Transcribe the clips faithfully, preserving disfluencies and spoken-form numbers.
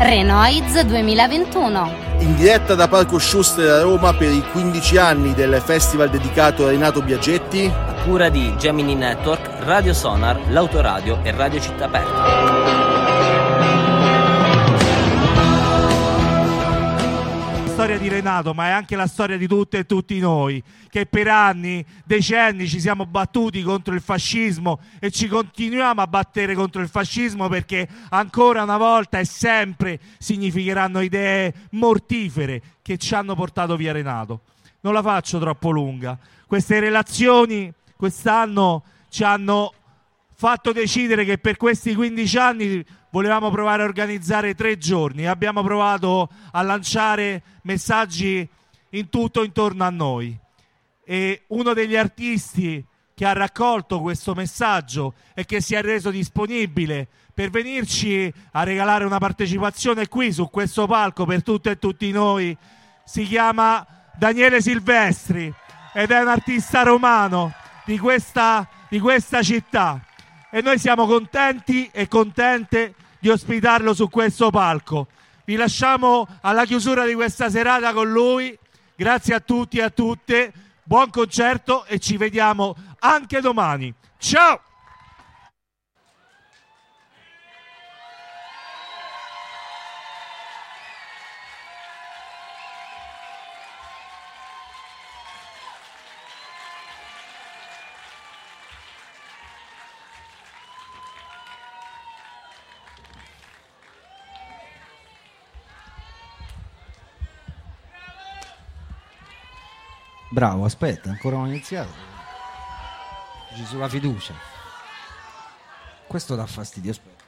Renoids duemilaventuno. In diretta da Parco Schuster a Roma per i quindici anni del festival dedicato a Renato Biaggetti, a cura di Gemini Network, Radio Sonar, L'Autoradio e Radio Città Aperta. La storia di Renato, ma è anche la storia di tutte e tutti noi, che per anni, decenni ci siamo battuti contro il fascismo e ci continuiamo a battere contro il fascismo, perché ancora una volta e sempre significheranno idee mortifere che ci hanno portato via Renato. Non la faccio troppo lunga. Queste relazioni quest'anno ci hanno fatto decidere che per questi quindici anni volevamo provare a organizzare tre giorni. Abbiamo provato a lanciare messaggi in tutto intorno a noi, e uno degli artisti che ha raccolto questo messaggio e che si è reso disponibile per venirci a regalare una partecipazione qui su questo palco per tutte e tutti noi si chiama Daniele Silvestri ed è un artista romano di questa, di questa città, e noi siamo contenti e contente di ospitarlo su questo palco. Vi lasciamo alla chiusura di questa serata con lui. Grazie a tutti e a tutte, buon concerto e ci vediamo anche domani. Ciao! Bravo, aspetta, ancora non ho iniziato. Ci sulla fiducia. Questo dà fastidio, aspetta.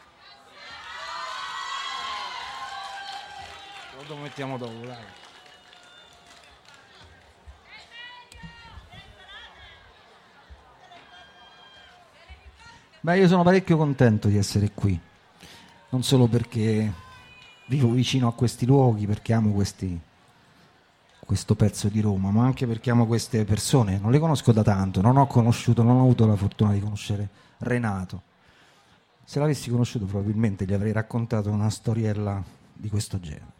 Lo mettiamo dopo, dai. Beh, io sono parecchio contento di essere qui. Non solo perché vivo vicino a questi luoghi, perché amo questi questo pezzo di Roma, ma anche perché amo queste persone. Non le conosco da tanto, non ho conosciuto, non ho avuto la fortuna di conoscere Renato. Se l'avessi conosciuto probabilmente gli avrei raccontato una storiella di questo genere.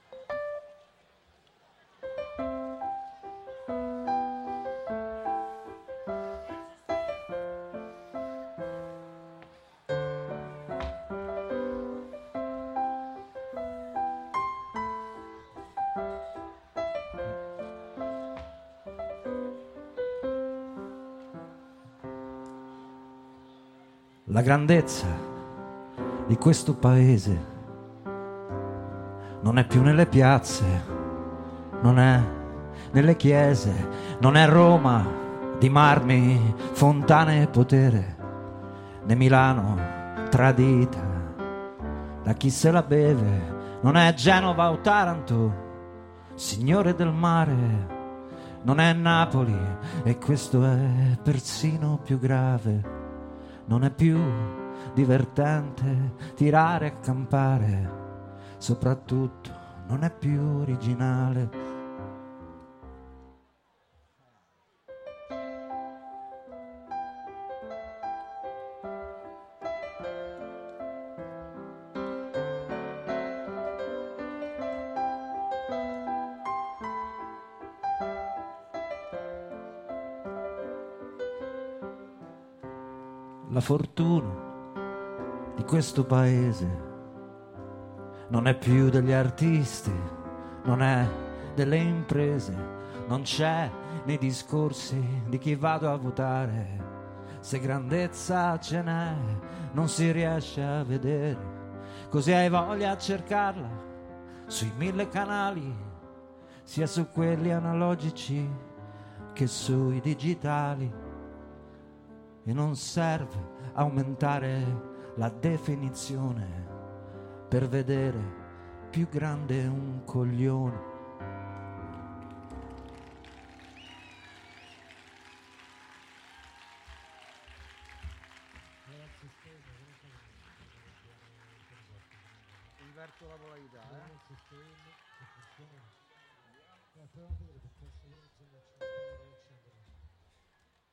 La grandezza di questo paese non è più nelle piazze, non è nelle chiese, non è Roma di marmi, fontane e potere, né Milano tradita da chi se la beve, non è Genova o Taranto, signore del mare, non è Napoli, e questo è persino più grave. Non è più divertente tirare e campare, soprattutto non è più originale. La fortuna di questo paese non è più degli artisti, non è delle imprese, non c'è nei discorsi di chi vado a votare. Se grandezza ce n'è, non si riesce a vedere, così hai voglia a cercarla sui mille canali, sia su quelli analogici che sui digitali. E non serve aumentare la definizione per vedere più grande un coglione. Inverto la polarità, eh?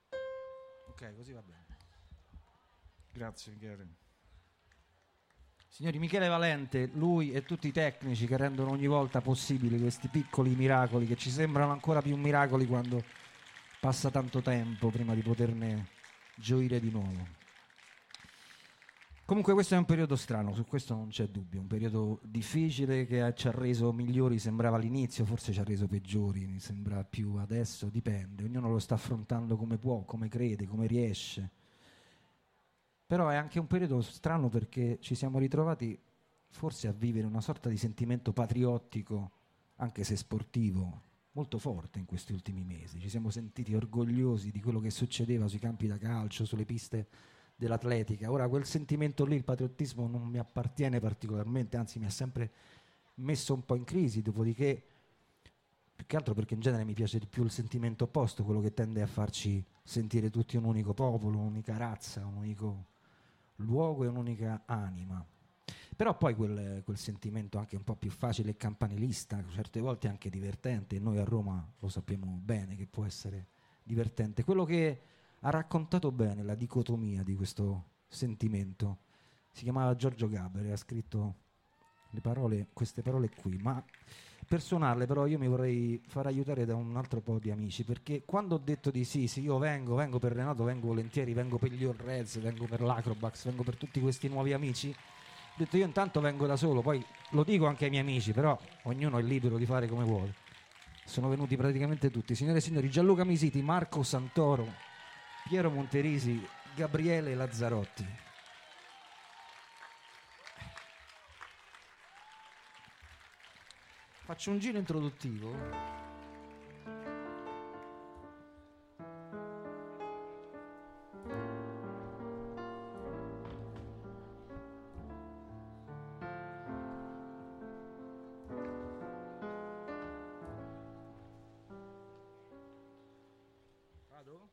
Ok, così va bene. Grazie Michele. Signori, Michele Valente, lui e tutti i tecnici che rendono ogni volta possibili questi piccoli miracoli che ci sembrano ancora più miracoli quando passa tanto tempo prima di poterne gioire di nuovo. Comunque questo è un periodo strano, su questo non c'è dubbio, un periodo difficile che ci ha reso migliori, sembrava all'inizio, forse ci ha reso peggiori, mi sembra più adesso, dipende, ognuno lo sta affrontando come può, come crede, come riesce. Però è anche un periodo strano perché ci siamo ritrovati forse a vivere una sorta di sentimento patriottico, anche se sportivo, molto forte in questi ultimi mesi. Ci siamo sentiti orgogliosi di quello che succedeva sui campi da calcio, sulle piste dell'atletica. Ora quel sentimento lì, il patriottismo, non mi appartiene particolarmente, anzi mi ha sempre messo un po' in crisi, dopodiché più che altro perché in genere mi piace di più il sentimento opposto, quello che tende a farci sentire tutti un unico popolo, un'unica razza, un unico luogo e un'unica anima. Però poi quel, quel sentimento anche un po' più facile e campanilista, certe volte anche divertente, e noi a Roma lo sappiamo bene che può essere divertente. Quello che ha raccontato bene la dicotomia di questo sentimento si chiamava Giorgio Gaber e ha scritto le parole, queste parole qui, ma per suonarle però io mi vorrei far aiutare da un altro po' di amici, perché quando ho detto di sì, sì, io vengo, vengo per Renato, vengo volentieri, vengo per gli Orrez, vengo per l'Acrobax, vengo per tutti questi nuovi amici, ho detto io intanto vengo da solo, poi lo dico anche ai miei amici, però ognuno è libero di fare come vuole. Sono venuti praticamente tutti, signore e signori, Gianluca Misiti, Marco Santoro, Piero Monterisi, Gabriele Lazzarotti. Faccio un giro introduttivo. Vado?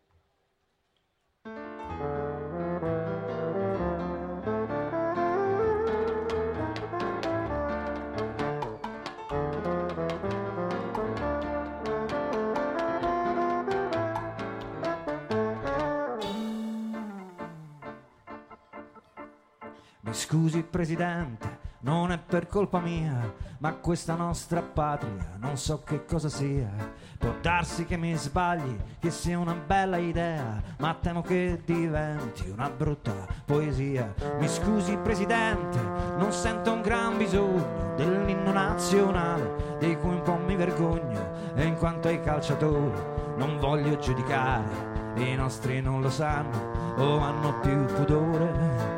Mi scusi Presidente, non è per colpa mia, ma questa nostra patria non so che cosa sia. Può darsi che mi sbagli, che sia una bella idea, ma temo che diventi una brutta poesia. Mi scusi Presidente, non sento un gran bisogno dell'inno nazionale, di cui un po' mi vergogno, e in quanto ai calciatori non voglio giudicare, i nostri non lo sanno o hanno più pudore.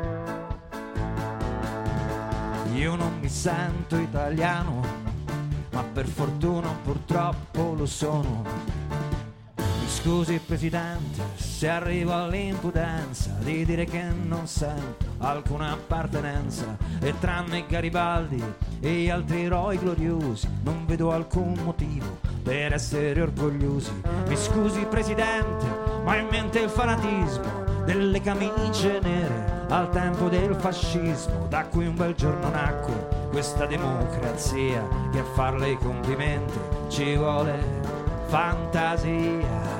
Io non mi sento italiano, ma per fortuna purtroppo lo sono. Mi scusi Presidente se arrivo all'impudenza di dire che non sento alcuna appartenenza, e tranne Garibaldi e gli altri eroi gloriosi non vedo alcun motivo per essere orgogliosi. Mi scusi Presidente, ma ho in mente il fanatismo delle camicie nere al tempo del fascismo, da cui un bel giorno nacque questa democrazia, che a farle i complimenti ci vuole fantasia.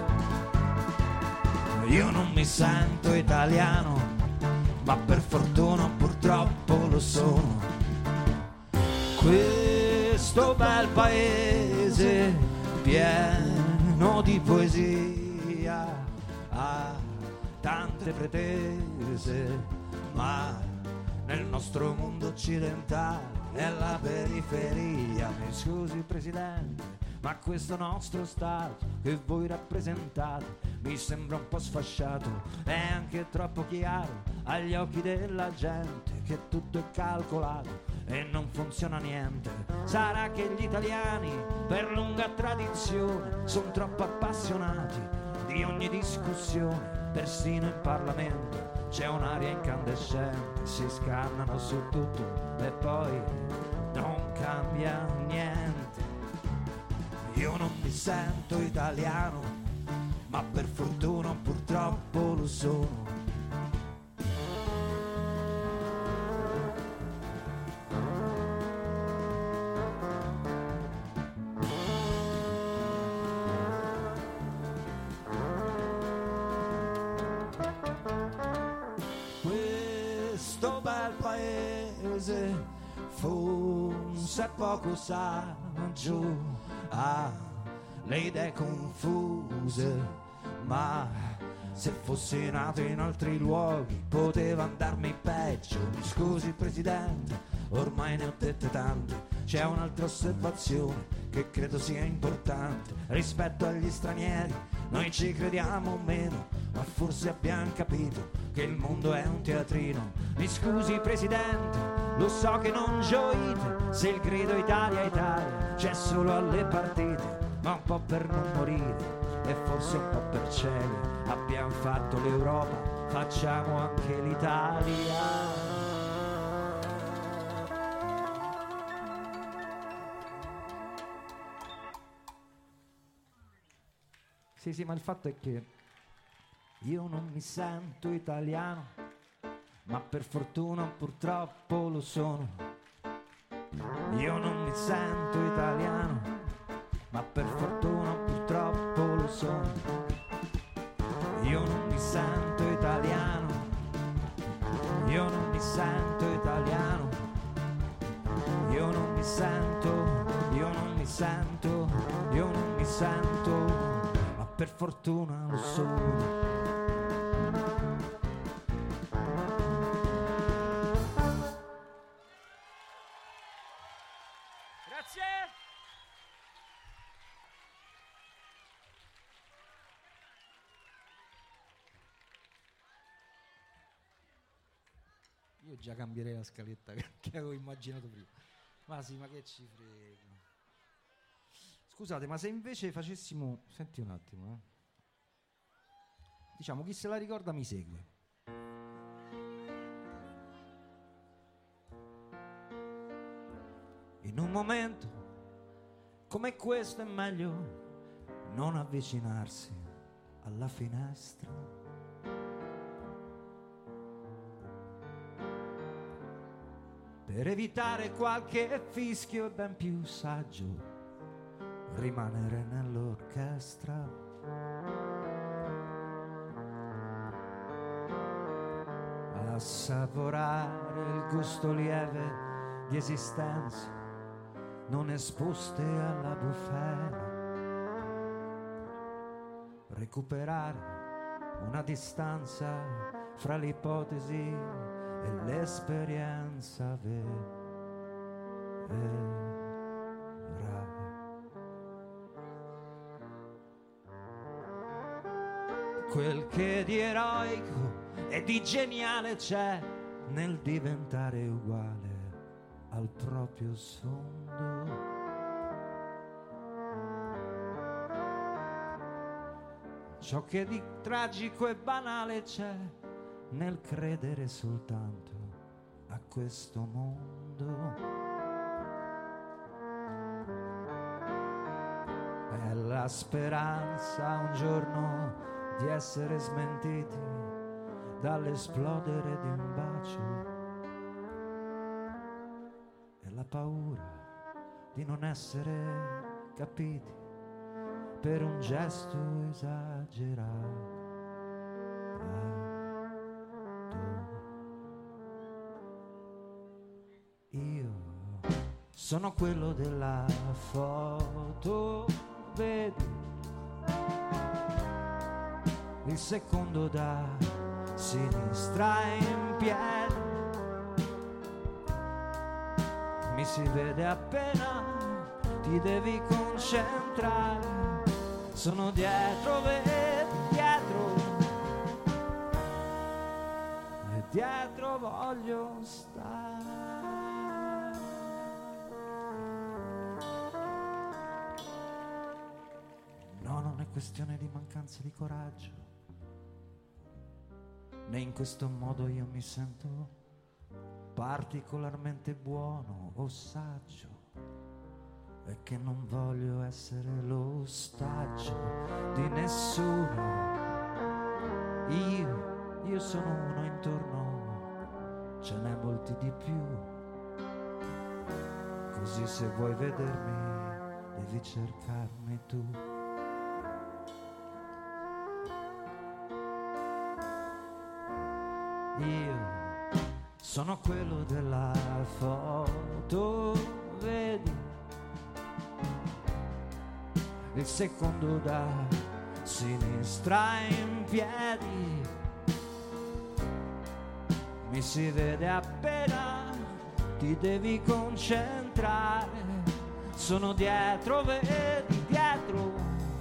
Io non mi sento italiano, ma per fortuna purtroppo lo sono. Questo bel paese pieno di poesia ha tante pretese, ma nel nostro mondo occidentale è la periferia. Mi scusi Presidente, ma questo nostro Stato che voi rappresentate mi sembra un po' sfasciato, è anche troppo chiaro agli occhi della gente che tutto è calcolato e non funziona niente. Sarà che gli italiani per lunga tradizione sono troppo appassionati di ogni discussione, persino in Parlamento c'è un'aria incandescente, si scannano su tutto e poi non cambia niente. Io non mi sento italiano, ma per fortuna purtroppo lo sono. Questo bel paese paese fosse poco saggio, ha le idee confuse, ma se fossi nato in altri luoghi poteva andarmi peggio. Mi scusi Presidente, ormai ne ho dette tante. C'è un'altra osservazione che credo sia importante. Rispetto agli stranieri noi ci crediamo meno, ma forse abbiamo capito che il mondo è un teatrino. Mi scusi Presidente, lo so che non gioite se il grido Italia Italia c'è solo alle partite, ma un po' per non morire e forse un po' per cielo. Abbiamo fatto l'Europa, facciamo anche l'Italia. Sì, sì, ma il fatto è che io non mi sento italiano, ma per fortuna purtroppo lo sono. Io non mi sento italiano, ma per fortuna purtroppo lo sono. Io non mi sento italiano, io non mi sento italiano, io non mi sento, io non mi sento, io non mi sento. Per fortuna lo sono. Grazie. Io già cambierei la scaletta che avevo immaginato prima. Ma sì, ma che ci frega. Scusate, ma se invece facessimo... Senti un attimo, eh. Diciamo, chi se la ricorda mi segue. In un momento come questo è meglio non avvicinarsi alla finestra. Per evitare qualche fischio ben più saggio rimanere nell'orchestra. Assaporare il gusto lieve di esistenze non esposte alla bufera. Recuperare una distanza fra l'ipotesi e l'esperienza vera. Quel che di eroico e di geniale c'è nel diventare uguale al proprio sfondo. Ciò che di tragico e banale c'è nel credere soltanto a questo mondo. È la speranza un giorno di essere smentiti dall'esplodere di un bacio, e la paura di non essere capiti per un gesto esagerato. Io sono quello della foto, vedi? Il secondo da sinistra in piedi, mi si vede appena ti devi concentrare. Sono dietro, vedi, dietro, e dietro voglio stare. No, non è questione di mancanza di coraggio, né in questo modo io mi sento particolarmente buono o saggio, è che non voglio essere l'ostaggio di nessuno. Io, io sono uno intorno, ce n'è molti di più, così se vuoi vedermi devi cercarmi tu. Io sono quello della foto, vedi, il secondo da sinistra in piedi, mi si vede appena ti devi concentrare, sono dietro, vedi, dietro,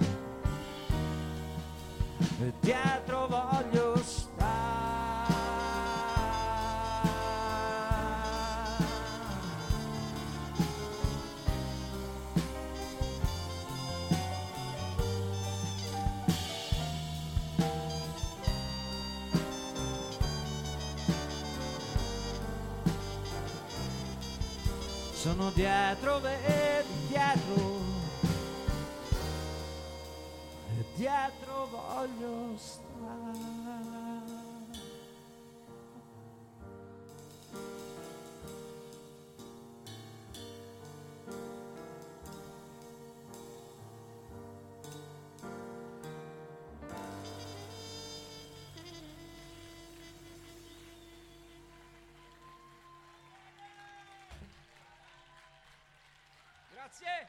e dietro voglio stare. Sono dietro, vedi, dietro, e dietro voglio stare. Grazie.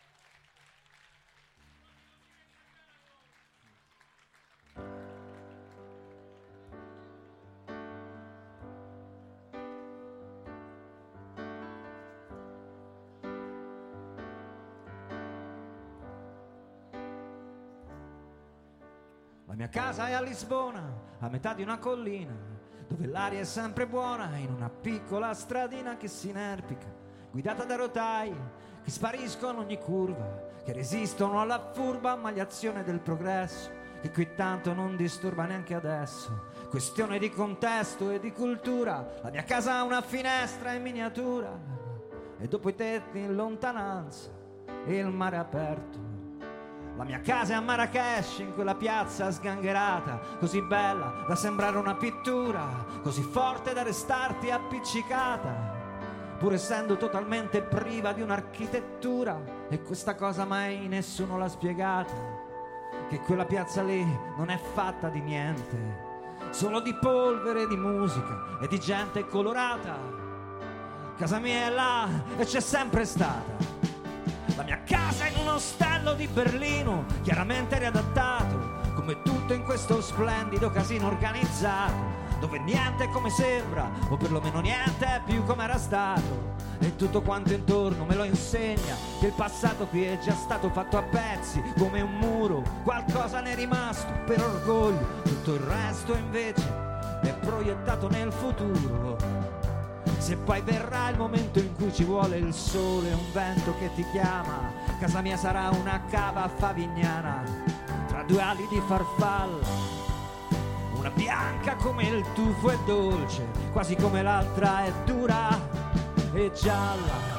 La mia casa è a Lisbona, a metà di una collina, dove l'aria è sempre buona, in una piccola stradina che si inerpica, guidata da rotaie che spariscono ogni curva, che resistono alla furba magliazione del progresso, che qui tanto non disturba neanche adesso. Questione di contesto e di cultura, la mia casa ha una finestra in miniatura, e dopo i tetti in lontananza il mare aperto. La mia casa è a Marrakesh, in quella piazza sgangherata, così bella da sembrare una pittura, così forte da restarti appiccicata, pur essendo totalmente priva di un'architettura. E questa cosa mai nessuno l'ha spiegata, che quella piazza lì non è fatta di niente, solo di polvere, di musica e di gente colorata. Casa mia è là e c'è sempre stata. La mia casa è in un ostello di Berlino, chiaramente riadattato, come tutto in questo splendido casino organizzato, dove niente è come sembra, o perlomeno niente è più come era stato. E tutto quanto intorno me lo insegna, che il passato qui è già stato fatto a pezzi, come un muro, qualcosa ne è rimasto per orgoglio, tutto il resto invece è proiettato nel futuro. Se poi verrà il momento in cui ci vuole il sole e un vento che ti chiama, casa mia sarà una cava favignana, tra due ali di farfalla, una bianca come il tufo è dolce, quasi come l'altra è dura e gialla.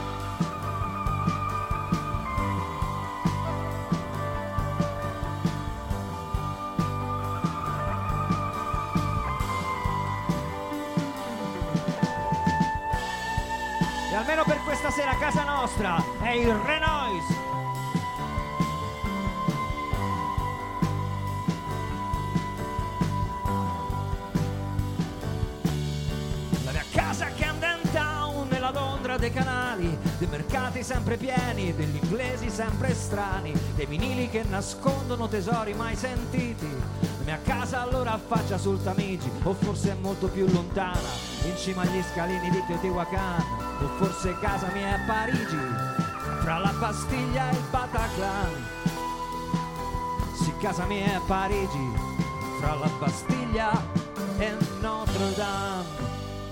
E almeno per questa sera casa nostra è il Renoise. La mia casa che è in town, nella Londra dei canali, dei mercati sempre pieni, degli inglesi sempre strani, dei vinili che nascondono tesori mai sentiti. La mia casa allora affaccia sul Tamigi, o forse è molto più lontana, in cima agli scalini di Teotihuacan. O forse casa mia è Parigi, fra la Bastiglia e il Bataclan. Sì, casa mia è Parigi, fra la Bastiglia e Notre Dame.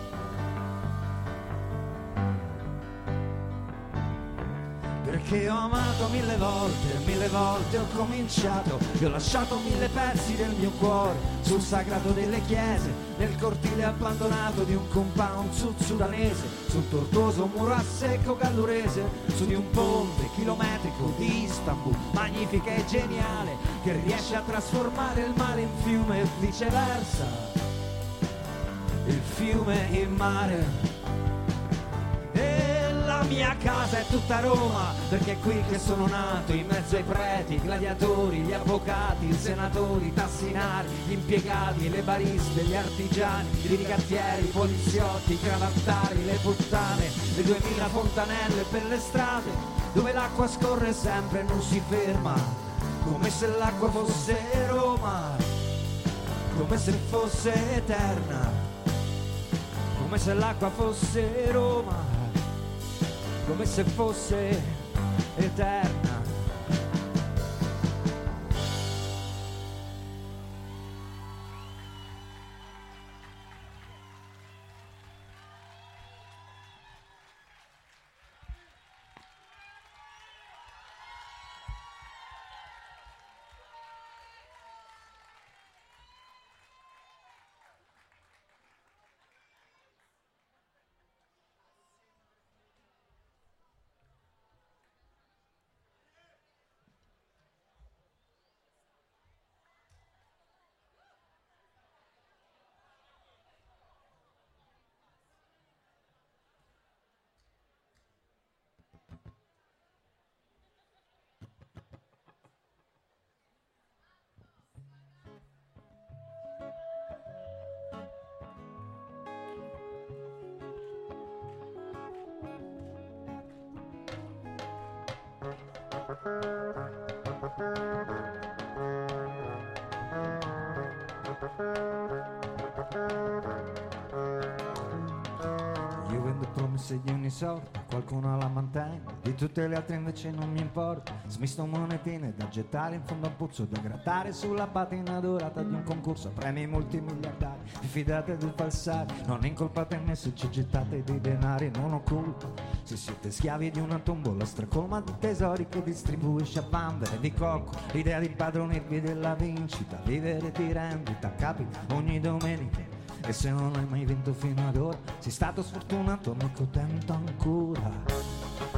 Perché ho amato mille volte, mille volte ho cominciato, e ho lasciato mille pezzi del mio cuore sul sagrato delle chiese, nel cortile abbandonato di un compound sud-sudanese, sul tortuoso muro a secco gallurese, su di un ponte chilometrico di Istanbul, magnifica e geniale, che riesce a trasformare il mare in fiume e viceversa, il fiume in mare. E la mia casa è tutta Roma, perché è qui che sono nato, in mezzo ai preti, i gladiatori, gli avvocati, i senatori, i tassinari, gli impiegati, le bariste, gli artigiani, i ricattieri, i poliziotti, i cravattari, le puttane, le duemila fontanelle per le strade, dove l'acqua scorre sempre e non si ferma, come se l'acqua fosse Roma, come se fosse eterna, come se l'acqua fosse Roma, come se fosse eterna. Io vendo promesse di ogni sorta, qualcuno la mantiene, di tutte le altre invece non mi importa. Smisto monetine da gettare in fondo al pozzo, da grattare sulla patina dorata di un concorso a premi multimiliardari. Vi fidate del falsare, non incolpate me se ci gettate dei denari, non ho colpa se siete schiavi di una tombola stracolma di tesori che distribuisce a bambere di cocco. L'idea di padronirvi della vincita, vivere di rendita capita ogni domenica. E se non hai mai vinto fino ad ora, sei stato sfortunato, ma contento ancora.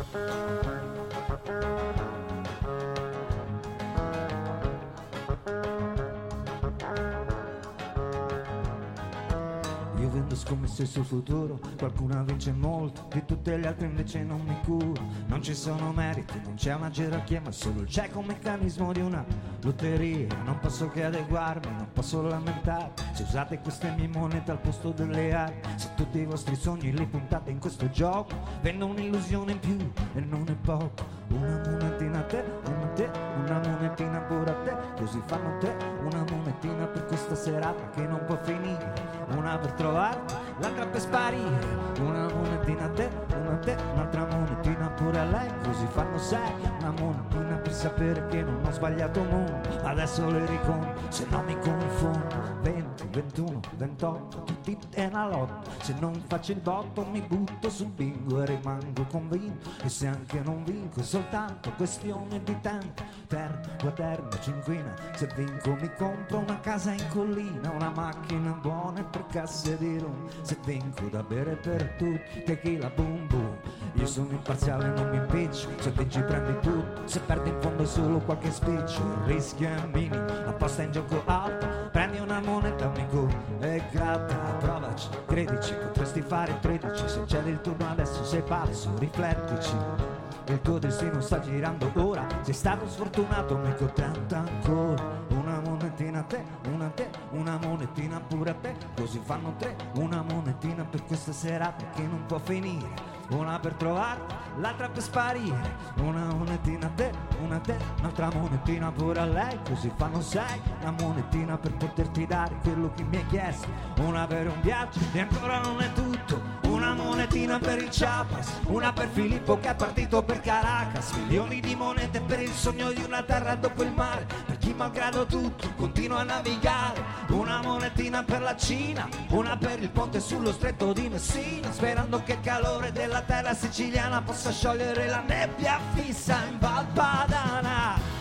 Io vendo scommesse sul futuro, qualcuna vince molto, di tutte le altre invece non mi curo. Non ci sono meriti, non c'è una gerarchia, ma solo il cieco meccanismo di una lotteria. Non posso che adeguarmi, non posso lamentare se usate queste mie monete al posto delle armi. Se tutti i vostri sogni li puntate in questo gioco, vendo un'illusione in più e non è poco. Una monetina a te, una a te, una monetina pure a te, così fanno te. Una monetina per questa serata che non può finire, una per trovarti, l'altra per sparire. Una monetina a te, una a te, un'altra monetina pure a lei, così fanno sei. Una monetina per sapere che non ho sbagliato mondo, adesso le riconto se non mi confondo. Venti, ventuno, ventotto, tutti è la lotta. Se non faccio il botto mi butto sul bingo e rimango convinto. E se anche non vinco è soltanto questione di tempo. Terno, quaterno, cinquina, se vinco mi compro una casa in collina, una macchina buona e tre casse di rum. Se vinco da bere per tutti, tequila boom boom. Io sono imparziale, non mi impiccio, se vinci prendi tutto, se perdi in fondo solo qualche spiccio. Il rischio è minimo, la posta in gioco alta, prendi una moneta amico e gratta. Provaci, credici, potresti fare tredici, se c'è il turno adesso sei pazzo, riflettici. Il tuo destino sta girando ora, sei stato sfortunato, mi contenta ancora. Una monetina a te, una a te, una monetina pure a te, così fanno tre. Una monetina per questa serata che non può finire, una per trovarti, l'altra per sparire. Una monetina a te, una a te, un'altra monetina pure a lei, così fanno sei. Una monetina per poterti dare quello che mi hai chiesto, una per un viaggio e ancora non è tutto. Una monetina per il Chiapas, una per Filippo che è partito per Caracas. Milioni di monete per il sogno di una terra dopo il mare, per chi malgrado tutto continua a navigare. Una monetina per la Cina, una per il ponte sullo stretto di Messina, sperando che il calore della terra siciliana possa sciogliere la nebbia fissa in Val Padana.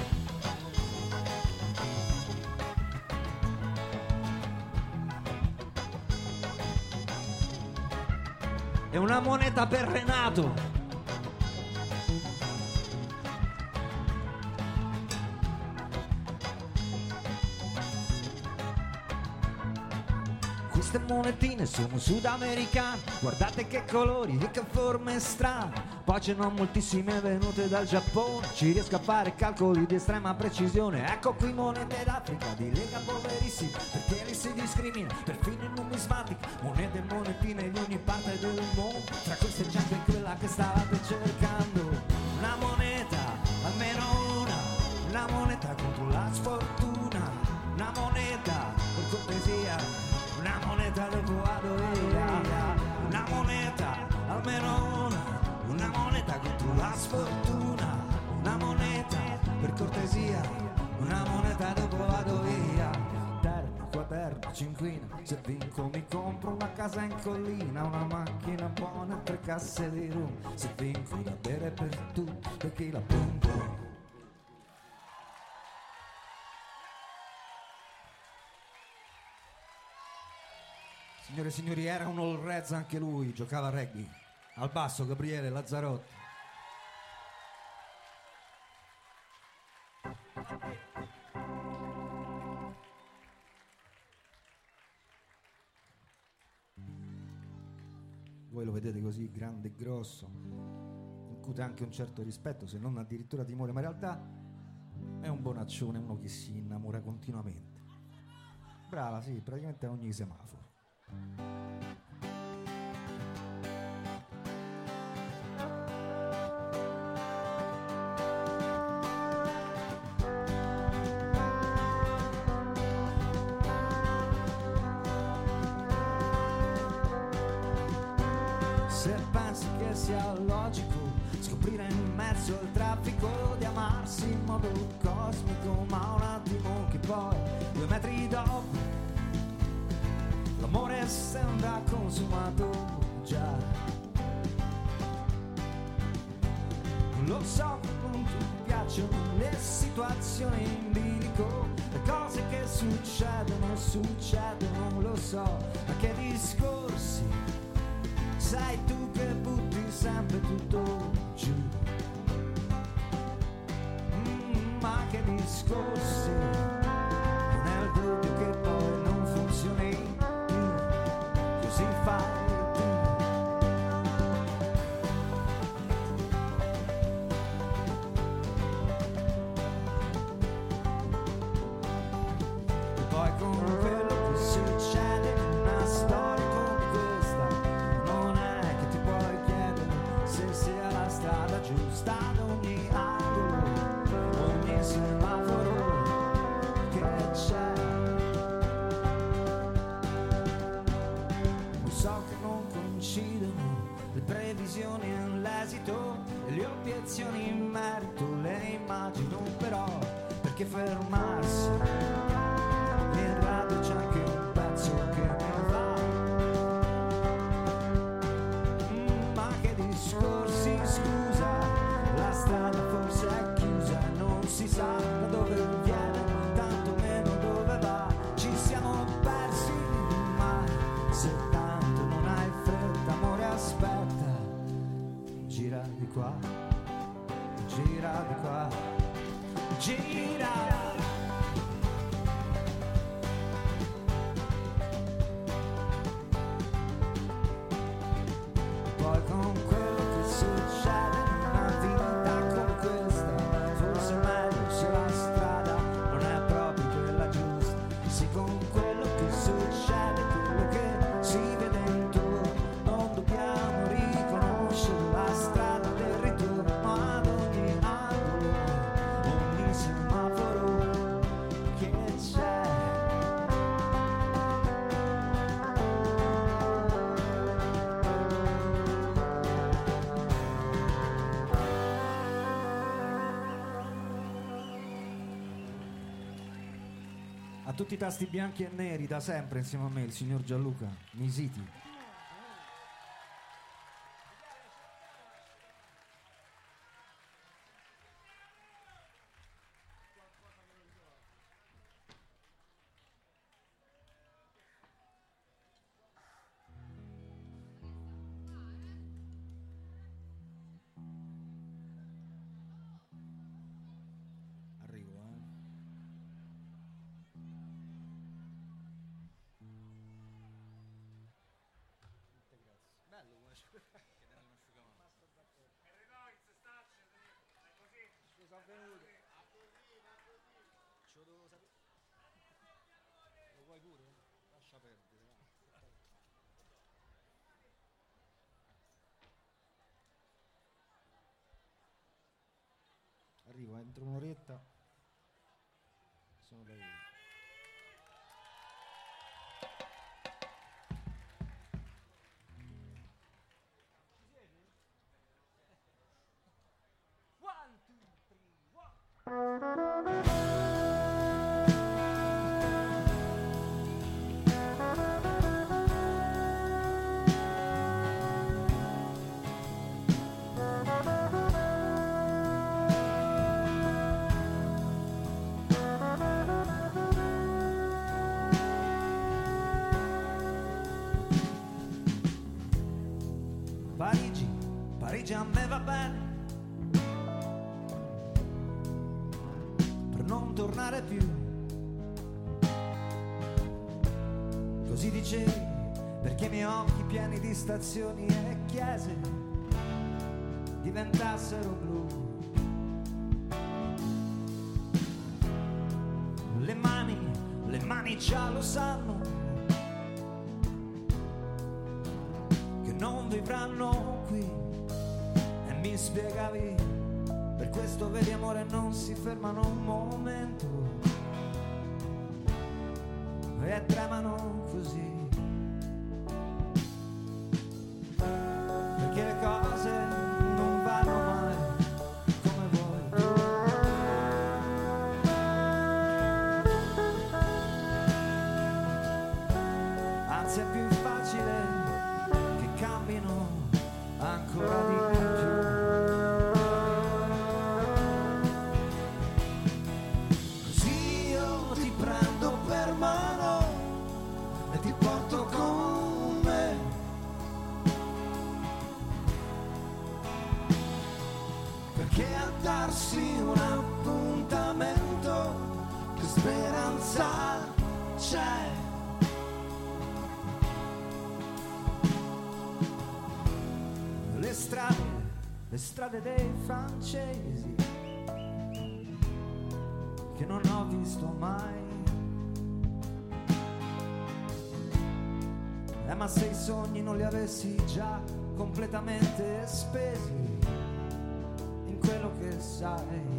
E una moneta per Renato. queste monetine sono sudamericane, guardate che colori e che forme strane. Poi ce n'ho moltissime venute dal Giappone, ci riesco a fare calcoli di estrema precisione. Ecco qui monete d'Africa di lega poverissimi, perché lì si discrimina perfino in numismatica. Monete e monetine di ogni parte del mondo, tra queste c'è anche quella che stavate cercando. Una moneta, almeno una, una moneta contro la sfortuna. Una moneta, per cortesia, una moneta dopo vado via. Una moneta, almeno una, una moneta contro la sfortuna. Una moneta, per cortesia, una moneta dopo vado via. Terno, quaderno, cinquina, se vinco mi compro una casa in collina, una macchina buona e tre casse di rum. Se vinco da bere per tutti, per chi la pompo. Signore e signori, era un all reds anche lui, giocava a rugby. Al basso Gabriele Lazzarotti. Voi lo vedete così grande e grosso, incute anche un certo rispetto, se non addirittura timore, ma in realtà è un bonaccione, uno che si innamora continuamente. Brava, sì, praticamente a ogni semaforo. Se pensi che sia logico scoprire in mezzo al traffico di amarsi in modo cosmico, ma un attimo che poi due metri dopo l'amore sembra consumato già. Lo so che non ti piacciono le situazioni in bilico, le cose che succedono, succedono, lo so, ma che discorsi, sai tu che butti sempre tutto giù. Mm, ma che discorsi, non è il dubbio che poi non funzioni. Le obiezioni in merito le immagino, però perché fermarsi? In radio c'è anche un pezzo che mi va. Mm, ma che discorsi, scusa, la strada forse è chiusa, non si sa da dove viene, tanto meno dove va. Ci siamo persi, ma se tanto non hai fretta, amore, aspetta. Gira di qua, gira di qua, gira. Poi con quello che succede in una vita come questa, forse è meglio se la strada non è proprio quella giusta. Sì, con quello che succede, quello che si vede intorno, non dobbiamo riconoscere la strada del ritorno ad ogni angolo, ogni semaforo che c'è. A tutti i tasti bianchi e neri da sempre insieme a me il signor Gianluca Misiti. Arrivo, eh. benvenuti. Ce lo devo sapere. Lo vuoi pure? Lascia perdere, va. Arrivo, entro un'oretta. Sono da voi. Parigi, Parigi a me va bene, per non tornare più. Così dicevi, perché i miei occhi pieni di stazioni e chiese diventassero blu. Le mani, le mani già lo sanno, che non vivranno qui. E mi spiegavi, per questo vedi amore non si fermano un momento e tremano così, perché le cose non vanno mai come vuoi tu. Anzi è più facile che cambino ancora di più. Così io ti prendo per mano e ti porto con me, perché a darsi un appuntamento che speranza c'è. Le strade, le strade dei francesi che non ho visto mai. Eh, ma se i sogni non li avessi già completamente spesi in quello che sai.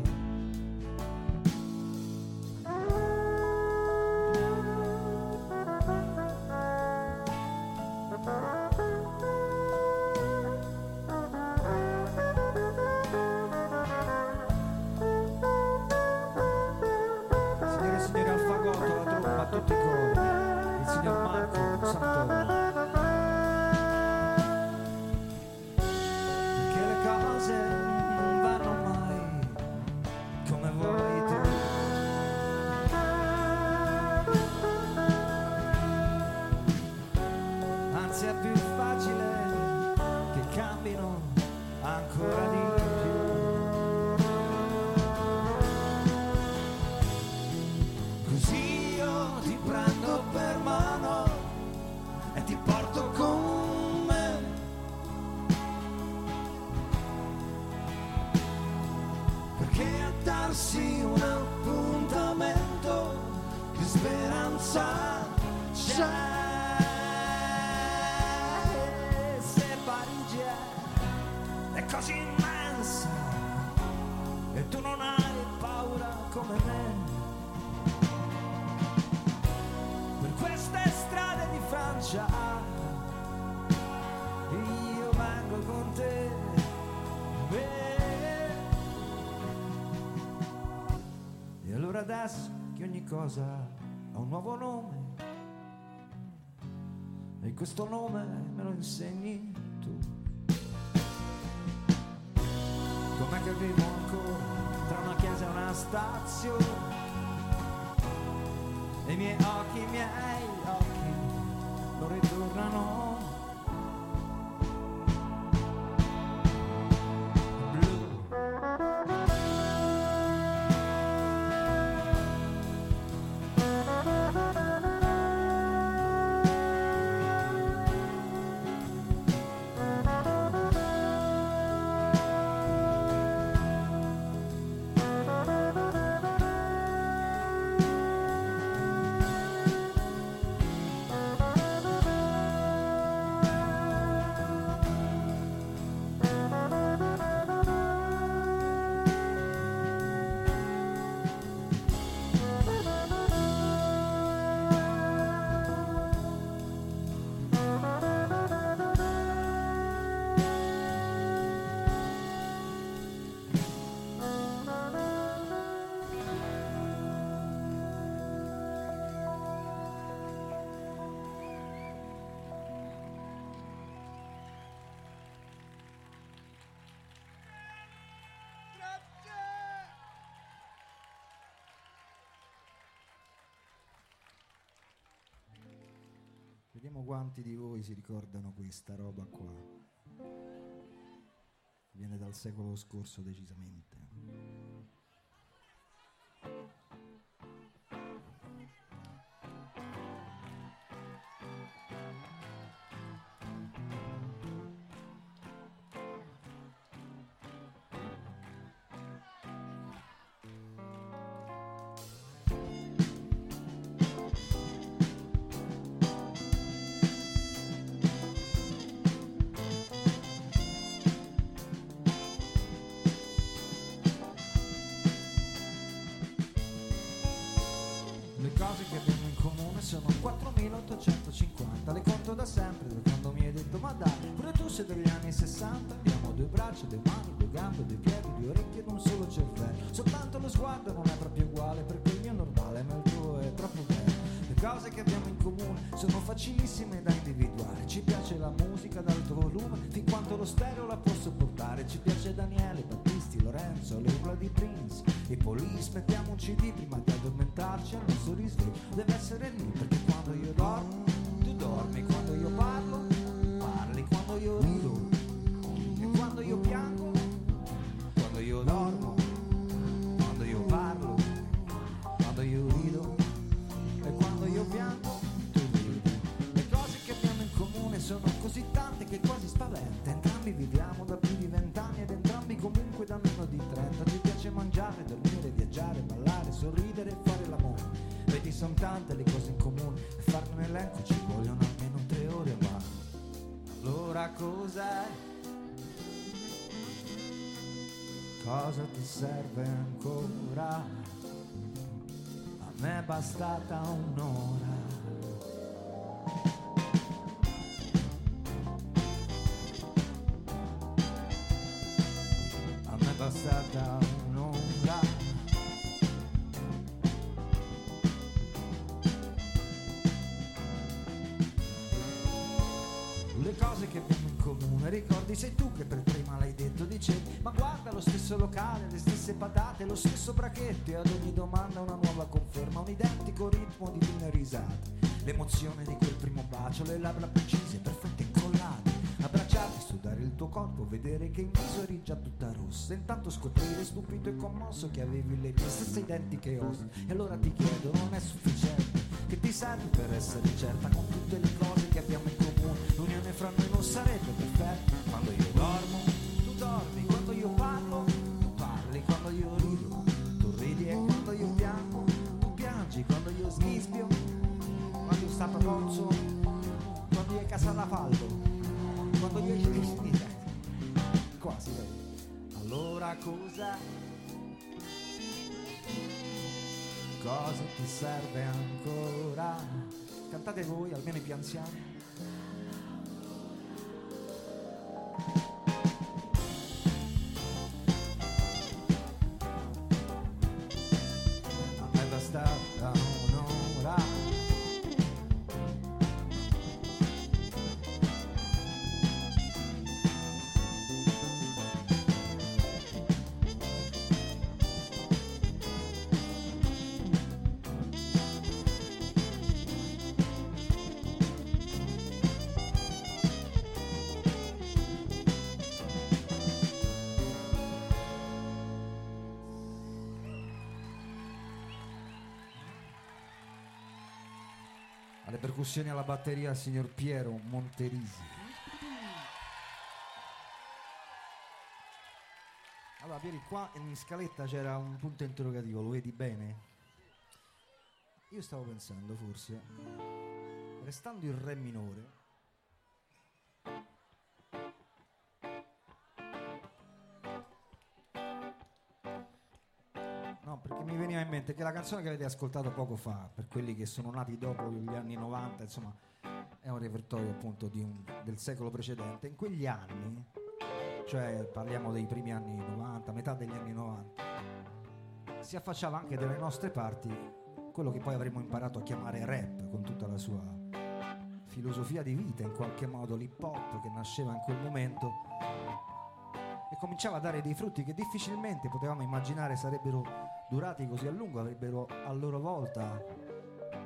Signore e signori, al fagotto, la tromba, a tutti i cori, il signor Marco Santoro. Perché le cose non vanno mai come vuoi tu. Anzi è più facile che cambino ancora di più. Così io ti prendo per mano e ti porto con me, perché a darsi un appuntamento che speranza c'è. Se Parigi è, è così immensa e tu non hai paura come me, per queste strade di Francia io vengo con te. Beh. E allora adesso che ogni cosa ha un nuovo nome, e questo nome me lo insegni tu, com'è che vivo ancora tra una chiesa e una stazione, e i miei occhi, i miei occhi non ritornano blu. Vediamo quanti di voi si ricordano questa roba qua. Viene dal secolo scorso decisamente. Sono quattromilaottocentocinquanta, le conto da sempre, da quando mi hai detto ma dai, pure tu sei degli anni sessanta. Abbiamo due braccia, due mani, due gambe, due piedi, due orecchie ed un solo cervello. Soltanto lo sguardo non è proprio uguale, perché il mio è normale ma il tuo è troppo bello. Le cose che abbiamo in comune sono facilissime da individuare. Ci piace la musica ad alto volume, fin quanto lo stereo la può sopportare. Ci piace Daniele, Battisti, Lorenzo, le urla di Prince, i Police. Mettiamo un cd prima di addormentarci al nostro risveglio. Deve essere lì, perché quando io dormo, tu dormi. Quando io parlo, parli. Quando io rido, e quando io piango. Quando io dormo, quando io parlo, quando io rido, e quando io piango, tu ridi. Le cose che abbiamo in comune sono così tante che quasi spaventa. Entrambi viviamo da più di vent'anni ed entrambi comunque da meno di trenta. Ci piace mangiare, dormire, viaggiare, ballare, sorridere e fare l'amore. Vedi, son tante le cose in comune, e farne un elenco ci vogliono almeno tre ore. Ma allora cos'è? Cosa ti serve ancora? A me è bastata un'ora. A me è bastata un'ora. Le cose che abbiamo in comune, ricordi, sei tu che per prima l'hai detto, dicevi ma guarda lo stesso locale, le stesse patate, lo stesso brachetto, e ad ogni domanda una nuova conferma, un identico ritmo di fine risate, l'emozione di quel primo bacio, le labbra precise, perfette incollate, abbracciarti, sudare il tuo corpo, vedere che in viso eri già tutta rossa, e intanto scoprire stupito e commosso che avevi le tue stesse identiche ossa. E allora ti chiedo, non è sufficiente? Che ti serve per essere certa con tutte le cose che abbiamo in comune? L'unione fra noi non sarebbe perfetta. Quando io dormo, tu dormi. Quando io parlo, tu parli. Quando io rido, tu ridi. E quando io piango, tu piangi. Quando io sghischio, quando io sto a Prozzo, quando io a Casalafaldo, quando io io quasi. Allora cos'è? Cosa ti serve ancora? Cantate voi, almeno i più anziani. A me è bastata un'ora. Alle percussioni, alla batteria, il signor Piero Monterisi. Allora, Pieri, qua in scaletta c'era un punto interrogativo, lo vedi bene? Io stavo pensando, forse, restando in re minore, no, perché mi veniva in mente che la canzone che avete ascoltato poco fa, per quelli che sono nati dopo gli anni novanta, insomma, è un repertorio appunto di un, del secolo precedente. In quegli anni, cioè parliamo dei primi anni novanta, metà degli anni novanta, si affacciava anche dalle nostre parti quello che poi avremmo imparato a chiamare rap, con tutta la sua filosofia di vita, in qualche modo l'hip hop che nasceva in quel momento e cominciava a dare dei frutti che difficilmente potevamo immaginare sarebbero durati così a lungo, avrebbero a loro volta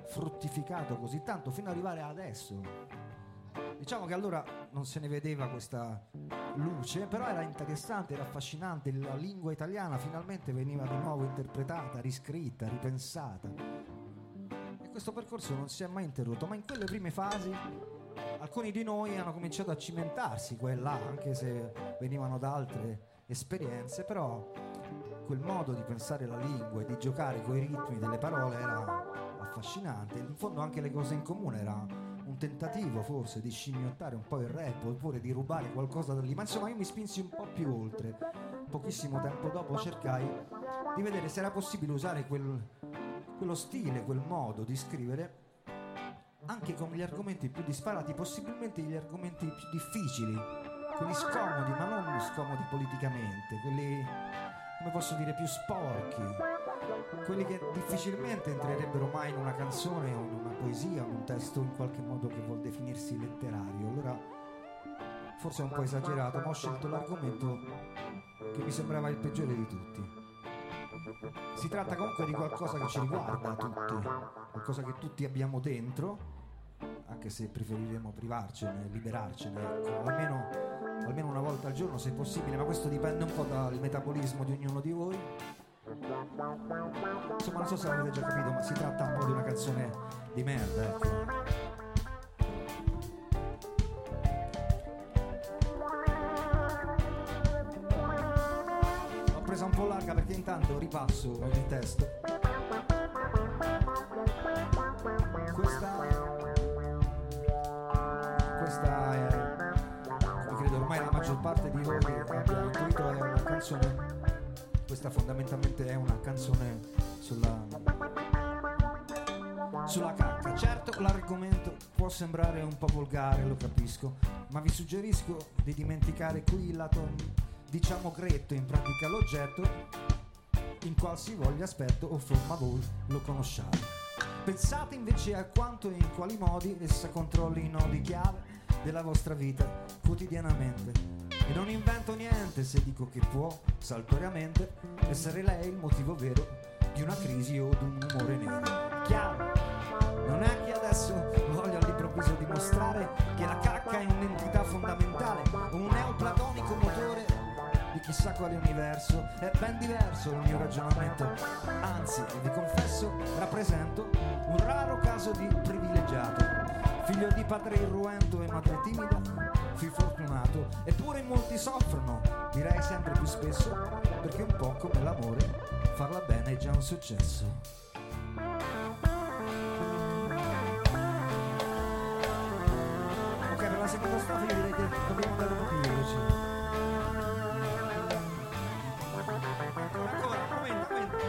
fruttificato così tanto fino ad arrivare adesso. Diciamo che allora non se ne vedeva questa luce, però era interessante, era affascinante. La lingua italiana finalmente veniva di nuovo interpretata, riscritta, ripensata. E questo percorso non si è mai interrotto, ma in quelle prime fasi alcuni di noi hanno cominciato a cimentarsi qua e là, anche se venivano da altre esperienze, però quel modo di pensare la lingua e di giocare coi ritmi delle parole era affascinante. In fondo anche le cose in comune era un tentativo forse di scimmiottare un po' il rap oppure di rubare qualcosa da lì, ma insomma io mi spinsi un po' più oltre. Pochissimo tempo dopo cercai di vedere se era possibile usare quel, quello stile, quel modo di scrivere anche con gli argomenti più disparati, possibilmente gli argomenti più difficili, quelli scomodi, ma non scomodi politicamente, quelli, come posso dire, più sporchi, quelli che difficilmente entrerebbero mai in una canzone o in una poesia o in un testo in qualche modo che vuol definirsi letterario. Allora forse è un po' esagerato, ma ho scelto l'argomento che mi sembrava il peggiore di tutti. Si tratta comunque di qualcosa che ci riguarda tutti, qualcosa che tutti abbiamo dentro, anche se preferiremo privarcene, liberarcene, ecco, almeno, almeno una volta al giorno se possibile, ma questo dipende un po' dal metabolismo di ognuno di voi. Insomma, non so se l'avete già capito, ma si tratta un po' di una canzone di merda, ecco. L'ho presa un po' larga perché intanto ripasso il testo. Questa Questa è, come credo ormai la maggior parte di voi abbia intuito, è una canzone. Questa fondamentalmente è una canzone sulla sulla cacca. Certo, l'argomento può sembrare un po' volgare, lo capisco, ma vi suggerisco di dimenticare qui il lato, diciamo, gretto, in pratica l'oggetto in qualsivoglia aspetto o forma voi lo conosciate. Pensate invece a quanto e in quali modi essa controlli i nodi chiave della vostra vita quotidianamente. E non invento niente se dico che può, saltuariamente, essere lei il motivo vero di una crisi o di un umore nero. Chiaro, non è che adesso voglio all'improvviso dimostrare che la cacca è un'entità fondamentale, un neoplatonico motore di chissà quale universo. È ben diverso il mio ragionamento, anzi, vi confesso, rappresento un raro caso di privilegiato, figlio di padre irruento e madre timida, fui fortunato, eppure in molti soffrono, direi sempre più spesso, perché un po' come l'amore, farla bene è già un successo. Ok, per la seconda strofa io direi che dobbiamo andare un po' più veloci. Ancora, un momento, un momento.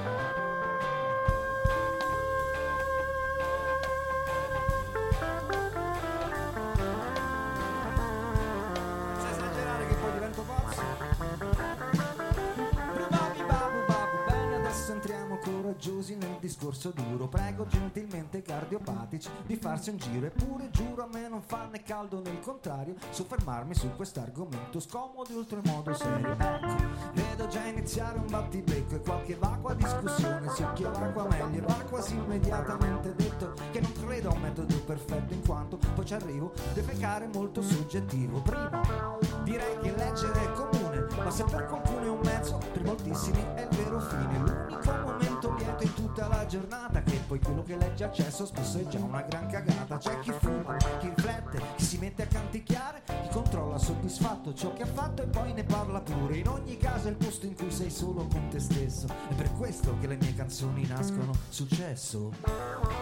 Entriamo coraggiosi nel discorso duro. Prego gentilmente cardiopatici di farsi un giro. Eppure giuro a me non fa né caldo né il contrario soffermarmi su quest'argomento scomodo e oltremodo serio. Ecco, vedo già iniziare un battibecco e qualche vacua discussione su chi è l'acqua meglio. E va quasi immediatamente detto che non credo a un metodo perfetto, in quanto poi ci arrivo, defecare è molto soggettivo. Prima direi che leggere è comune, ma se per qualcuno è un mezzo, per moltissimi è il vero fine, l'unico momento lieto in tutta la giornata, che poi quello che legge accesso spesso è già una gran cagata. C'è chi fuma, chi riflette, chi si mette a canticchiare, chi controlla soddisfatto ciò che ha fatto e poi ne parla pure. In ogni caso è il posto in cui sei solo con te stesso, è per questo che le mie canzoni nascono successo.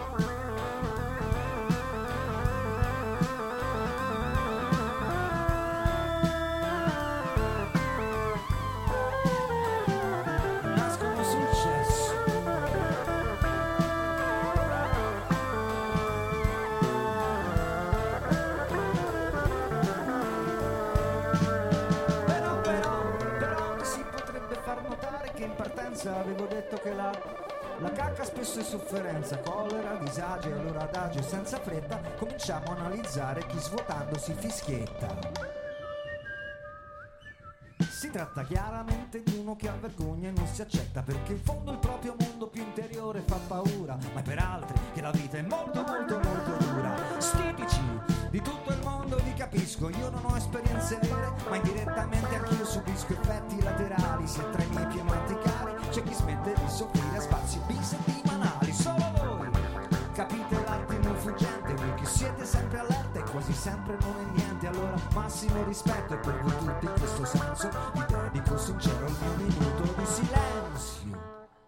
Avevo detto che la, la cacca spesso è sofferenza, collera, disagio, e allora adagio senza fretta cominciamo a analizzare chi svuotandosi fischietta. Si tratta chiaramente di uno che ha vergogna e non si accetta, perché in fondo il proprio mondo più interiore fa paura, ma è per altri che la vita è molto molto molto dura. Stitici di tutto il mondo vi capisco, io non ho esperienze vere, ma indirettamente anch'io subisco effetti laterali. Se tra i miei più amanti cari c'è chi smette di soffrire a spazi bisettimanali. Solo voi capite l'attimo fuggente, voi che siete sempre allerta e quasi sempre non è niente. Allora massimo rispetto e per voi tutti in questo senso vi dedico sincero il mio minuto di silenzio.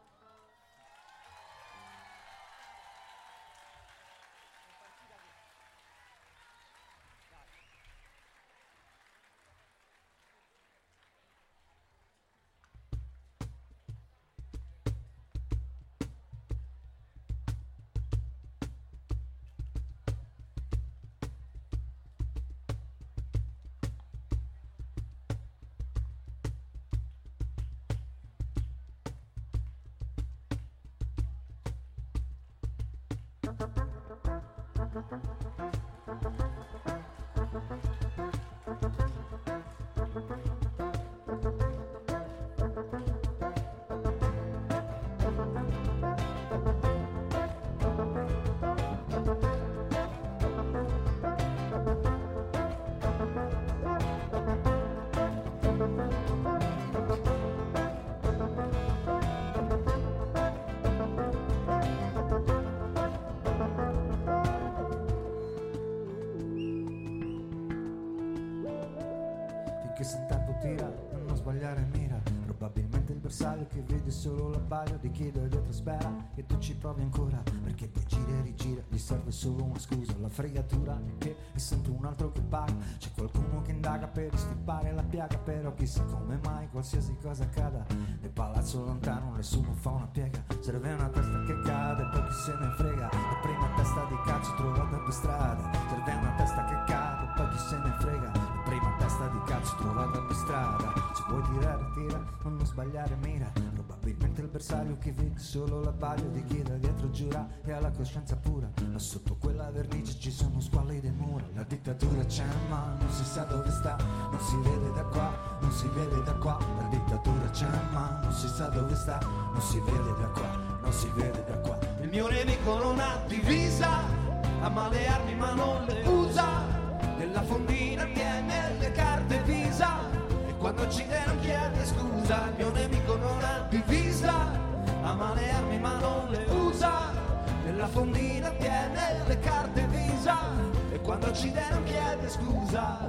Che vede solo l'abbaglio di chi da dietro spera che tu ci provi ancora, perché poi gira e rigira gli serve solo una scusa. La fregatura è che è sempre un altro che paga, c'è qualcuno che indaga per estirpare la piaga, però chissà come mai qualsiasi cosa accada nel palazzo lontano nessuno fa una piega. Serve una testa che cade, poi chi se ne frega, la prima testa di cazzo trovata per strada. Serve una testa che cade, poi chi se ne frega, la prima testa di cazzo trovata per strada. Se vuoi tirare tira, non sbagliare mira, probabilmente il bersaglio che vede solo l'abbaglio di chi da dietro giura e ha la coscienza pura, ma sotto quella vernice ci sono squallide mura. La dittatura c'è ma non si sa dove sta, non si vede da qua, non si vede da qua. La dittatura c'è ma non si sa dove sta, non si vede da qua, non si vede da qua. Il mio nemico non ha divisa, ama le armi ma non le usa, nella fondina tiene le carte Visa e quando uccide non chiede scusa. Il mio nemico non ha divisa, ama le armi ma non le usa, nella fondina tiene le carte Visa e quando uccide non chiede scusa.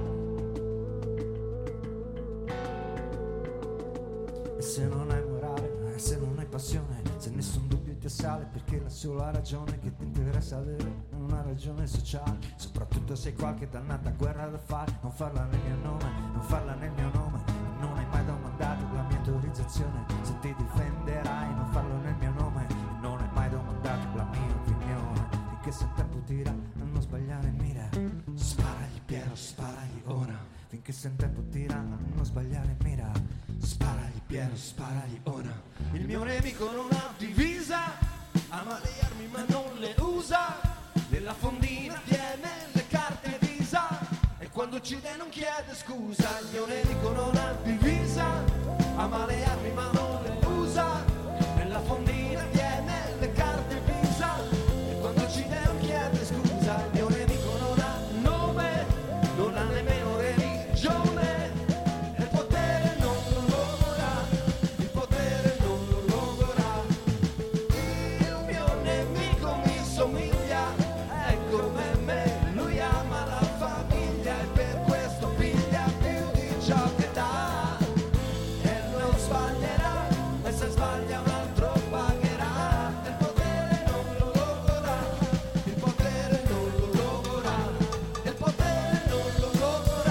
E se non hai morale, se non hai passione, se nessun dubbio ti assale, perché la sola ragione che ti interessa avere è una ragione sociale. Soprattutto se hai qualche dannata guerra da fare, non farla nel mio nome, non farla nel mio nome. Non hai mai domandato la mia autorizzazione, se ti difenderai non farlo nel mio nome. Non hai mai domandato la mia opinione, finché se il tempo tira a non sbagliare mira. Sparagli Piero, sparagli ora, finché se il tempo tira a non sbagliare mira. Sparagli Piero, sparagli ora. Il mio nemico non ha divisa, ama le armi ma non le usa, nella fondina tiene le carte Visa e quando uccide non chiede scusa. Il mio nemico non ha divisa, ama le armi ma non le usa, nella fondina tiene le carte Visa e quando uccide non chiede scusa. Il mio nemico non ha nome, non ha nemmeno religione, il potere non lo logora, il potere non lo logora. Il mio nemico mi somiglia, è come me, lui ama la famiglia e per questo piglia più di ciò che dà e non sbaglierà, e se sbaglia un altro pagherà. Il potere non lo logora, il potere non lo logora, il potere non lo logora.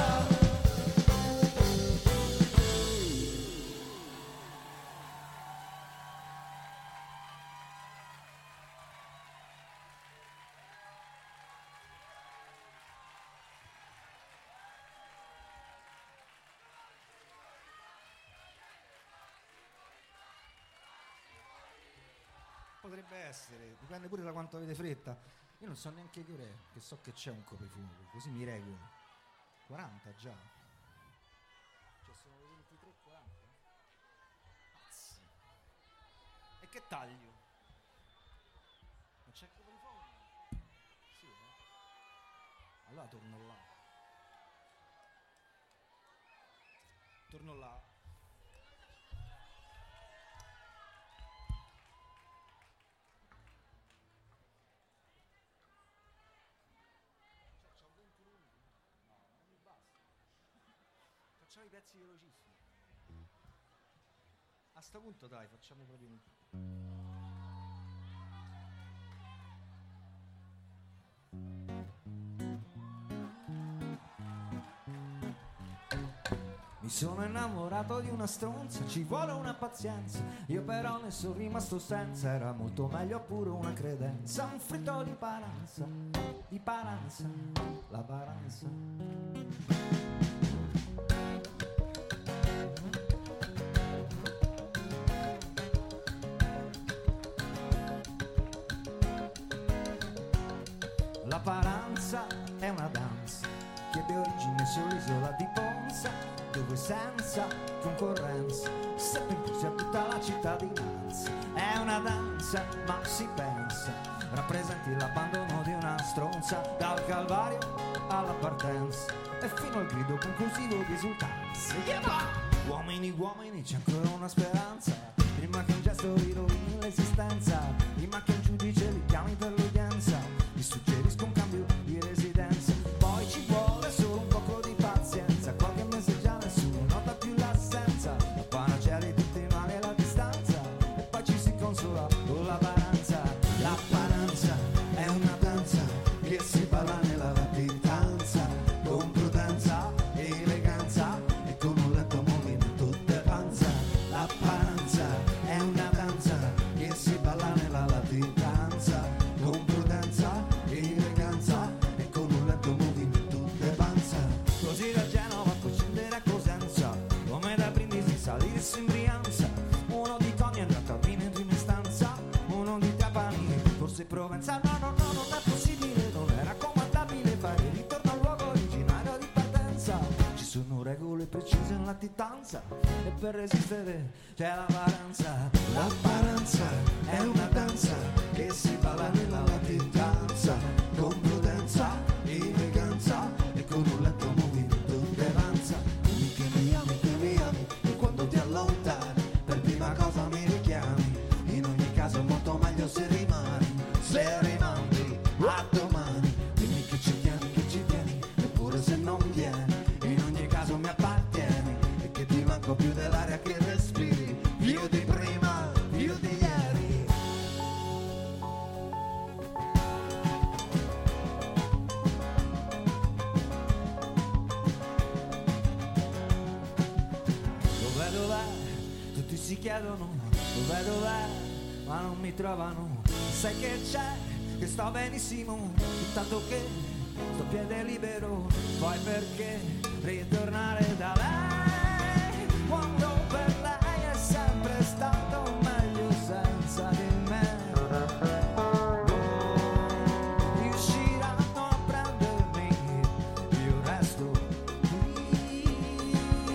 Potrebbe essere, dipende pure da quanto avete fretta. Io non so neanche che ore è, che so che c'è un coprifuoco, così mi regolo. quaranta già. Cioè sono le venti ventitré quaranta. Pazzi. E che taglio? Non c'è coprifuoco? Sì, eh? Allora torno là. Torno là. Facciamo i pezzi velocissimi. A sto punto dai, facciamo proprio un... Mi sono innamorato di una stronza, ci vuole una pazienza. Io però ne sono rimasto senza, era molto meglio pure una credenza. Un fritto di paranza, di paranza, la paranza. La paranza è una danza che ebbe origine sull'isola di Ponza, dove senza concorrenza seppe imporsi a tutta la cittadinanza. È una danza, ma si pensa, rappresenti l'abbandono di una stronza, dal calvario alla partenza e fino al grido conclusivo di esultanza. Yeah! Uomini, uomini, c'è ancora una speranza, prima che un gesto vi rovini l'esistenza, prima che un giudice li chiami per l'udienza, vi suggerisco un cambio di residenza. Poi ci vuole solo un poco di pazienza, qualche mese già nessuno nota più l'assenza, la panacea di tutti i mali è la distanza, e poi ci si consola con la paranza. La paranza è una danza che si balla nella latitanza, con prudenza e eleganza e con un lento movimento di panza. La paranza è una danza che si balla nella latitanza, con prudenza e eleganza e con un lento movimento di panza. Così da Genova puoi scendere a Cosenza, come da Brindisi salire su in Brianza, uno di Cogni andrà a Calvino in prima istanza, uno di Trapani forse Provenza. No, no, no, non è possibile, non è raccomandabile fare ritorno al luogo originario di partenza. Ci sono regole precise in latitanza e per resistere c'è la paranza. La paranza è una danza che si balla nella latitanza, con prudenza, eleganza e con un lento movimento di avanza. Dimmi che mi ami, che mi ami, e quando ti allontani per prima cosa mi richiami. In ogni caso è molto meglio se rimani, se rimandi a domani. Dimmi che ci tieni, che ci tieni, eppure se non vieni, in ogni caso mi appartieni, e che ti manco più dell'aria che respiri, più di prima, più di ieri. Dov'è, dov'è? Tutti si chiedono dov'è, dov'è, ma non mi trovano. Sai che c'è, che sto benissimo, tanto che sto piede libero. Poi perché ritornare da lei, quando per lei è sempre stato meglio senza di me. Riusciranno a prendermi, io resto qui.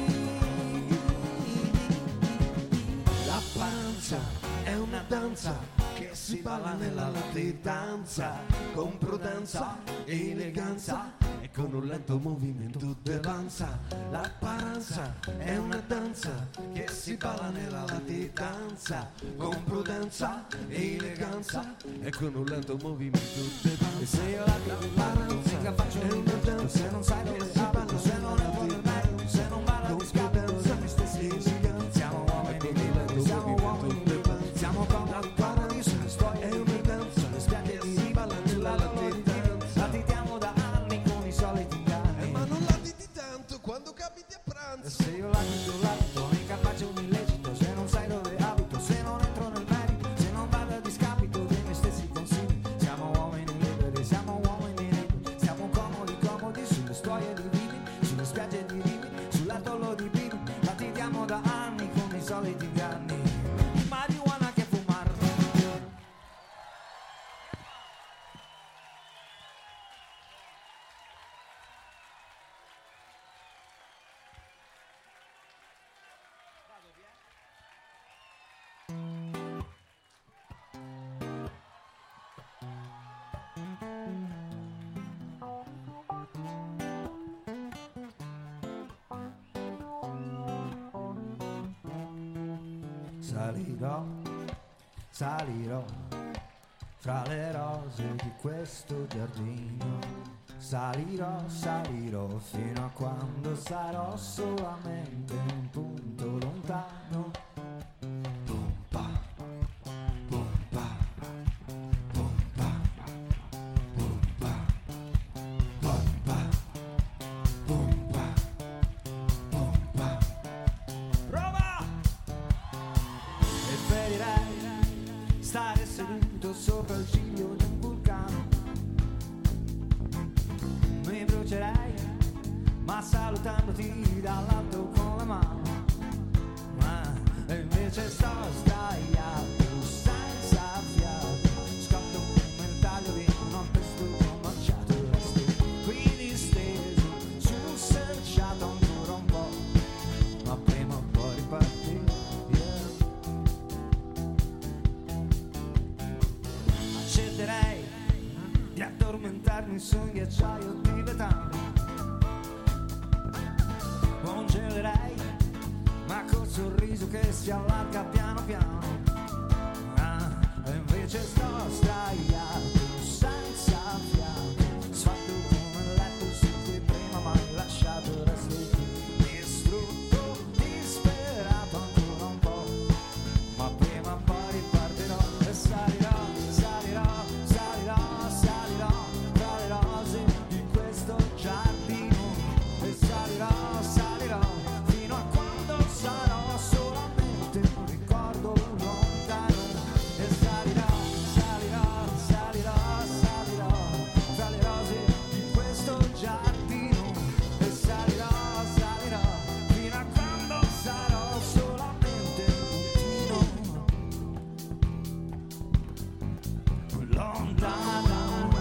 La paranza è una danza che si balla nella latitanza, con prudenza, eleganza e con un lento movimento di panza. La paranza è una danza che si balla nella latitanza, con prudenza, eleganza e con un lento movimento di panza. E se io la paranza che faccio è una danza, se non sai dove si balla, se non è buono il meglio, se non balla di scappo, siamo stessi, siamo uomini liberi, siamo uomini liberi, siamo come la paradiso, le storie è una danza, le spiagge si ballano nella latitanza. Latitiamo da anni con i soliti inganni, Eh, ma non latiti tanto quando capiti a pranzo. e se io latito, latito, mica faccio un illecito, se non sai dove abito, se non entro nel merito, se non vado a discapito dei miei stessi consigli. Siamo uomini liberi, siamo uomini liberi, siamo comodi, comodi sulle storie di Rimini, sulle spiagge di Rimini, sull'atollo di Bimini. Latitiamo da anni con i soliti inganni, marijuana che fumar. salirò, salirò fra le rose di questo giardino. Salirò, salirò fino a quando sarò solamente un punto lontano. Pompa, pompa, pompa, pompa, pompa, pompa, pompa. Prova! E preferirei stare seduto sopra il ciglio di un vulcano. Mi brucerei, ma salutandoti dall'alto con la mano. Ma invece sto sdraiato senza fiato, scotto come il taglio di un pesto combaciato. Resto qui disteso sul selciato ancora un po', ma prima o poi ripartire. Yeah. Accetterei di addormentarmi su un ghiacciaio tibetano. Congelerei, ma col sorriso che si allarga piano piano. Ah, e invece sto sdraiato senza fiato, sfatto come il letto su cui prima m'hai lasciato. Resto qui distrutto, disperato ancora un po', ma prima o poi ripartirò. E salirò, salirò, salirò, salirò tra le rose di questo giardino. E salirò, salirò fino a quando sarò solamente un ricordo lontano. E salirò, salirò, salirò, salirò tra le rose di questo giardino. E salirò, salirò fino a quando sarò solamente un puntino lontano.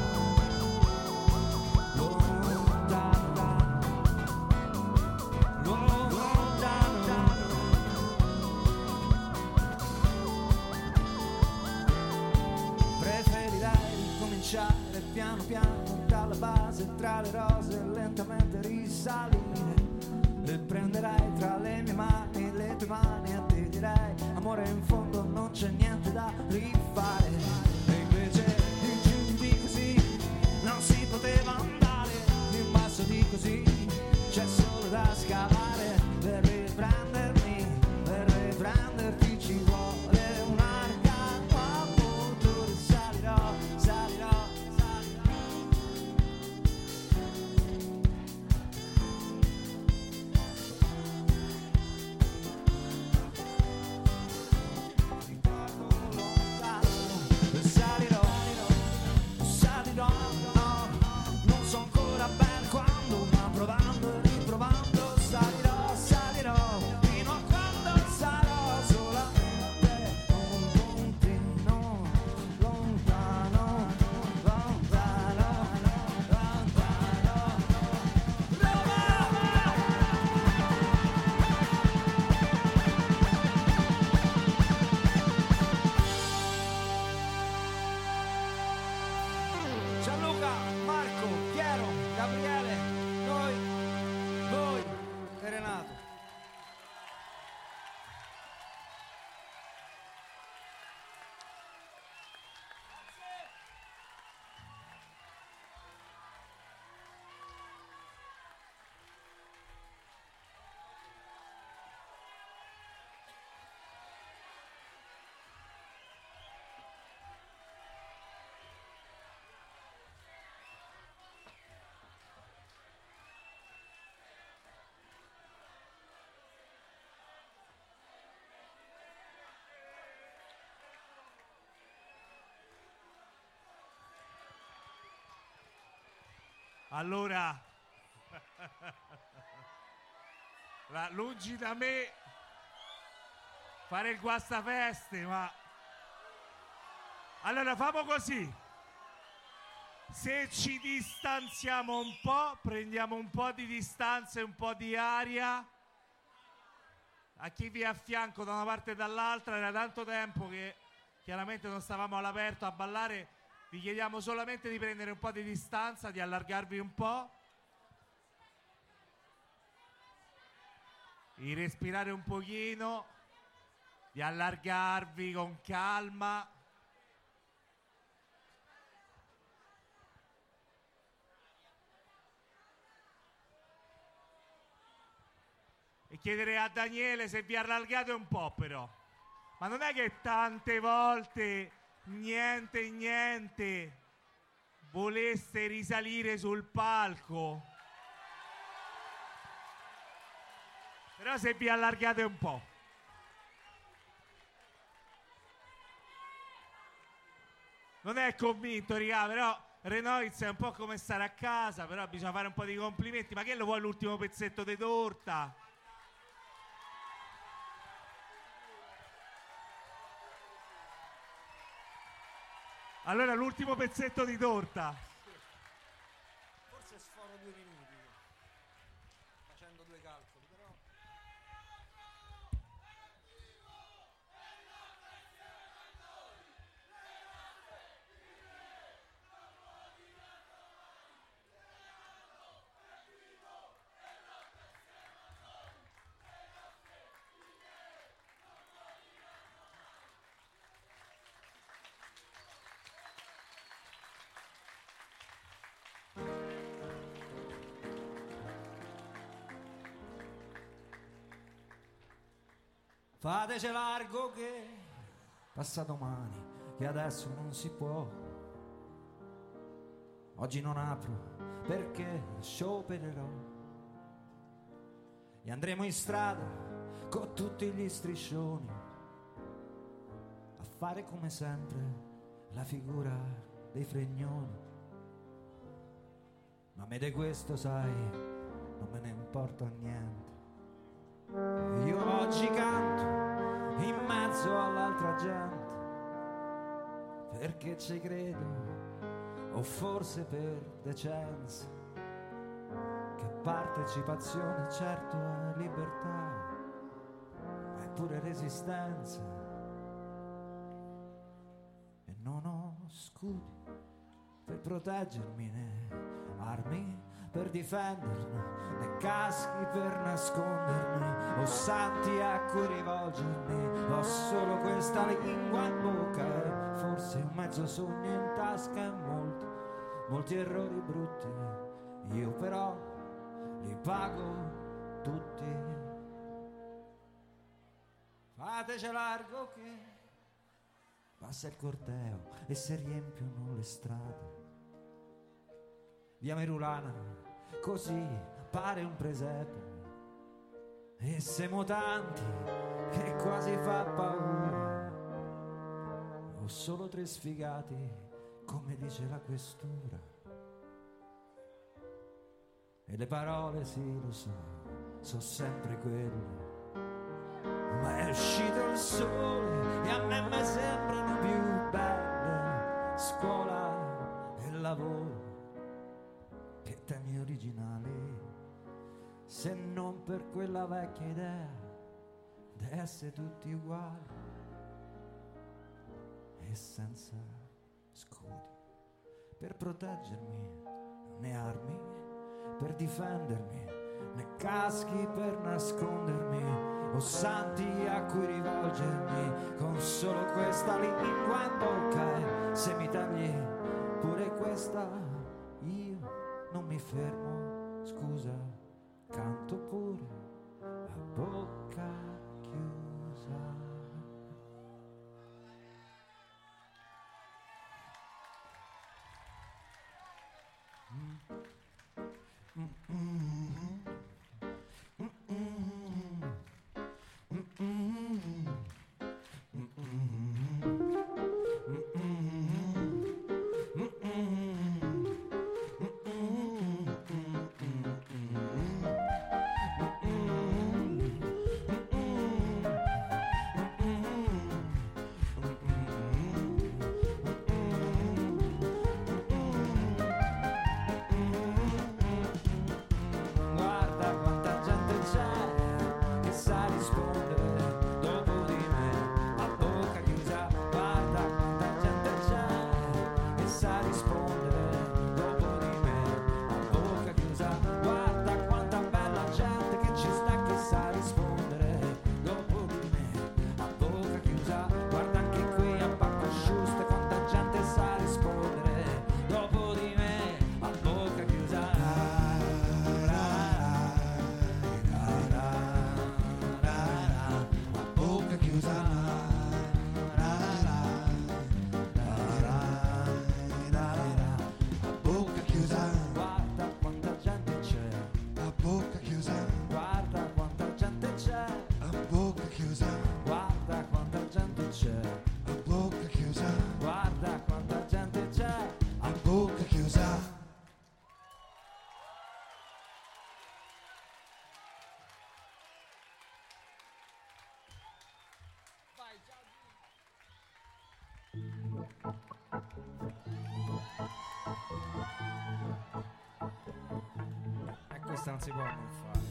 Piano piano dalla base tra le rose lentamente risalire. E prenderai tra le mie mani le tue mani e ti direi amore in fondo non c'è niente da rifare. E invece in giù di così non si poteva andare, in basso di così c'è solo da scavare. Per riprendermi, per riprenderti ci vuole un'arca a motore. Salirò, salirò. Salirò, salirò, no, non so ancora bene quando, ma provando e riprovando. Salirò, salirò, fino a quando sarò solamente un puntino lontano, lontano, lontano. Gianluca, Marco, Piero, Gabriele, noi, voi e Renato. Allora, la, lungi da me fare il guastafeste, ma allora famo così: se ci distanziamo un po', prendiamo un po' di distanza e un po' di aria. A chi vi è a fianco da una parte e dall'altra, era tanto tempo che chiaramente non stavamo all'aperto a ballare. Vi chiediamo solamente di prendere un po' di distanza, di allargarvi un po', di respirare un pochino, di di allargarvi con calma. E chiederei a Daniele se vi allargate un po', però. Ma non è che tante volte niente niente voleste risalire sul palco. Però se vi allargate un po'. Non è convinto, raga, però Renoiz è un po' come stare a casa, però bisogna fare un po' di complimenti. Ma che lo vuoi l'ultimo pezzetto di torta? Allora l'ultimo pezzetto di torta. Forse sforo due minuti facendo due calcoli, però. Fateci largo che passa domani, che adesso non si può. Oggi non apro perché sciopererò. E andremo in strada con tutti gli striscioni a fare come sempre la figura dei fregnoni. Ma a me di questo, sai, non me ne importa niente. Io oggi canto in mezzo all'altra gente perché ci credo, o forse per decenza, che partecipazione certo è libertà, ma è pure resistenza. E non ho scudi per proteggermi, né armi per difendermi, né caschi per nascondermi, o santi a cui rivolgermi. Ho solo questa lingua in bocca e forse un mezzo sogno in tasca e molti, molti errori brutti. Io però li pago tutti. Fateci largo che passa il corteo e si riempiono le strade. Via Merulana, così pare un presepe, e siamo tanti che quasi fa paura. Ho solo tre sfigati, come dice la questura, e le parole, sì, lo so, so sempre quelle. Ma è uscito il sole e a me mi sembrano più belle scuola e lavoro che temi originali, se non per quella vecchia idea di essere tutti uguali e senza scudi per proteggermi, né armi per difendermi, né caschi per nascondermi, o santi a cui rivolgermi, con solo questa lingua in bocca. E se mi tagli pure questa, io non mi fermo, scusa, canto pure a bocca chiusa. Mm. Mm-mm. Mm-mm. Mm-mm. Mm-mm. chiusa, guarda quanta gente c'è, a bocca chiusa, guarda quanta gente c'è, a bocca chiusa. e questa non si può non fare.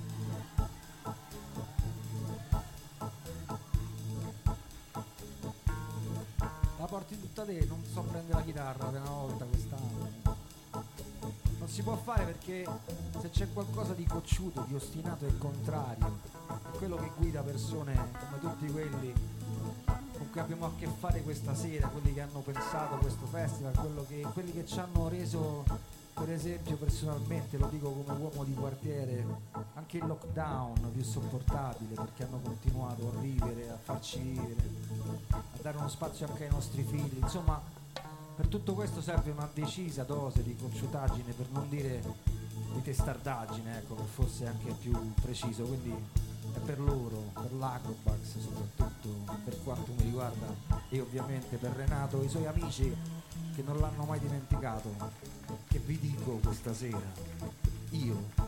La porti tutta te, non so prendere la chitarra per una volta quest'anno. Non si può fare perché se c'è qualcosa di cocciuto, di ostinato e contrario, è quello che guida persone come tutti quelli con cui abbiamo a che fare questa sera, quelli che hanno pensato questo festival, quello che, quelli che ci hanno reso, per esempio personalmente, lo dico come uomo di quartiere, anche il lockdown più sopportabile, perché hanno continuato a vivere, a farci vivere, a dare uno spazio anche ai nostri figli. Insomma, per tutto questo serve una decisa dose di cocciutaggine, per non dire di testardaggine, ecco, che forse è anche più preciso. Quindi è per loro, per l'Acrobax soprattutto, per quanto mi riguarda, e ovviamente per Renato e i suoi amici che non l'hanno mai dimenticato, che vi dico questa sera: io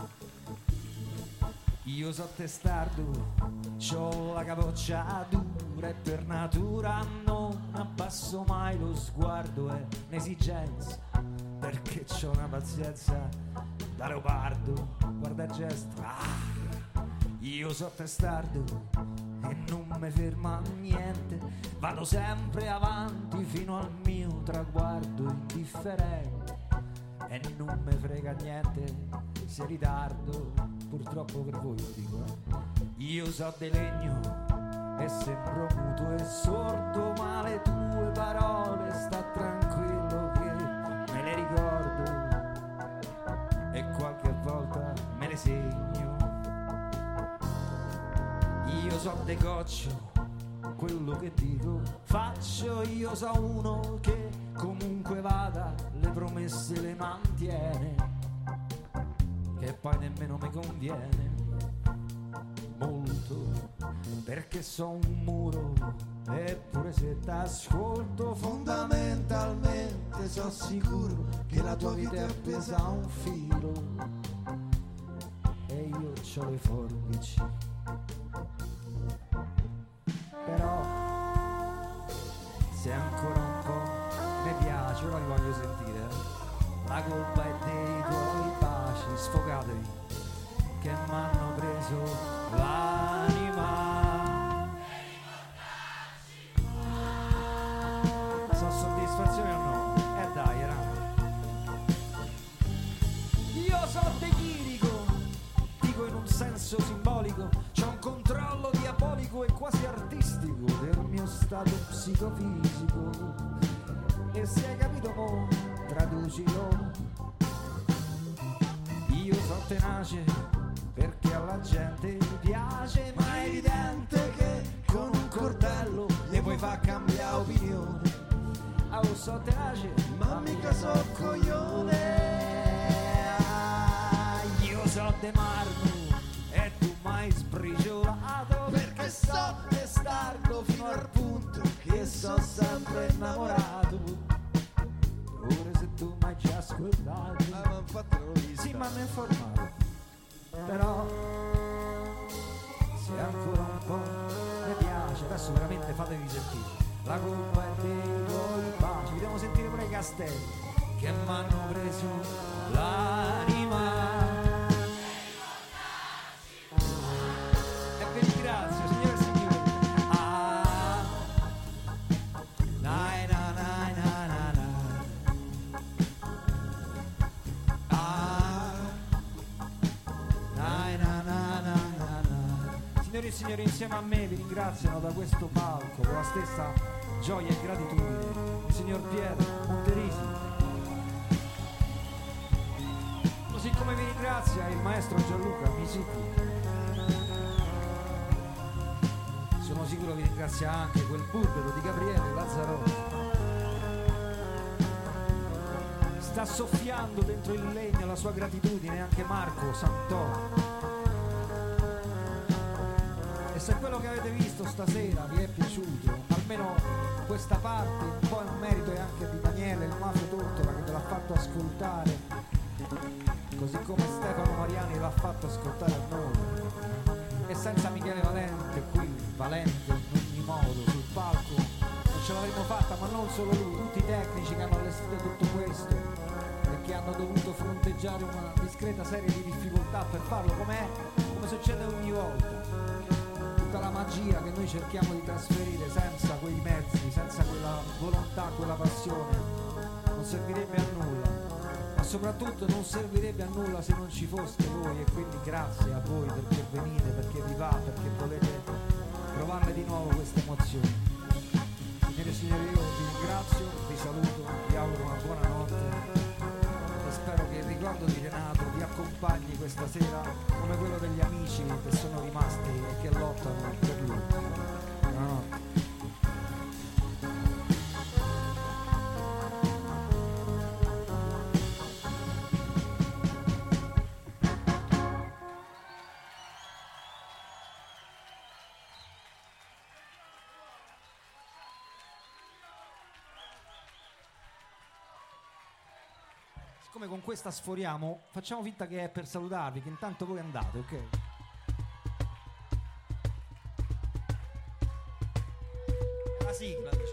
io so testardo, c'ho la capoccia dura e per natura non abbasso mai lo sguardo, è un'esigenza perché c'ho una pazienza da leopardo, guarda il gesto. Ah! Io so testardo e non mi ferma niente, vado sempre avanti fino al mio traguardo indifferente e non me frega niente se ritardo, purtroppo per voi lo dico, eh. Io so di legno e sembro muto e sordo, ma le tue parole sta tranquillo che me le ricordo e qualche volta me le segno. Io so de goccio, quello che dico faccio, io so uno che comunque vada le promesse le mantiene, che poi nemmeno mi conviene molto, perché so un muro eppure se t'ascolto fondamentalmente so sicuro che la tua vita è appesa a un filo e io c'ho le forbici. Però se ancora un po' mi piace, ora li voglio sentire, eh. La colpa è dei tuoi baci sfogatevi che m'hanno preso l'anima. So soddisfazione o no? Eh dai, era. Io so delirico, dico in un senso simbolico, c'ho un controllo diabolico e quasi artistico del mio stato psicofisico, e se hai capito mo traducilo. Io so tenace perché alla gente piace, ma è evidente che con un coltello le puoi far cambiare opinione. Ah, oh, so tenace ma mica so coglione. Ah, io so de marmo e tu mai sbriciolato, perché so testardo fino al punto che so sempre innamorato. Ora se tu m'hai già ascoltato, Ah, ma infatti non l'ho vista. sì, mi hanno informato, però se ancora un po' mi piace, adesso veramente fatevi sentire. La colpa è dei tuoi baci, vi devo sentire pure i castelli che m'hanno preso l'anima. E vi ringrazio, signore e signori. Ah, nai, na, nai, na, na, na. Ah, nai, na, na, na, na, na. Signori e signori, insieme a me vi ringraziano da questo palco con la stessa gioia e gratitudine il signor Piero Monterisi, così come vi ringrazia il maestro Gianluca Misitti. Sono sicuro vi ringrazia anche quel burbero di Gabriele Lazzarotti. Sta soffiando dentro il legno la sua gratitudine anche Marco Santoro. E se quello che avete visto stasera vi è piaciuto, almeno questa parte, un po' il merito è anche di Daniele, il Mafio Tortola, che te l'ha fatto ascoltare, così come Stefano Mariani l'ha fatto ascoltare a noi. E senza Michele Valente qui, Valente in ogni modo, sul palco, non ce l'avremmo fatta, ma non solo lui, tutti i tecnici che hanno allestito tutto questo e che hanno dovuto fronteggiare una discreta serie di difficoltà per farlo, come come succede ogni volta. Tutta la magia che noi cerchiamo di trasferire senza quei mezzi, senza quella volontà, quella passione, non servirebbe a nulla, ma soprattutto non servirebbe a nulla se non ci foste voi, e quindi grazie a voi perché venite, perché vi va, perché volete provarle di nuovo queste emozioni. Signore e signori, io vi ringrazio, vi saluto, vi auguro una buona notte e spero che il ricordo di Renato vi accompagni questa sera come quello degli amici che sono rimasti e che lottano per lui. Buonanotte. Siccome con questa sforiamo, facciamo finta che è per salutarvi, che intanto voi andate, ok? È la sigla, diciamo.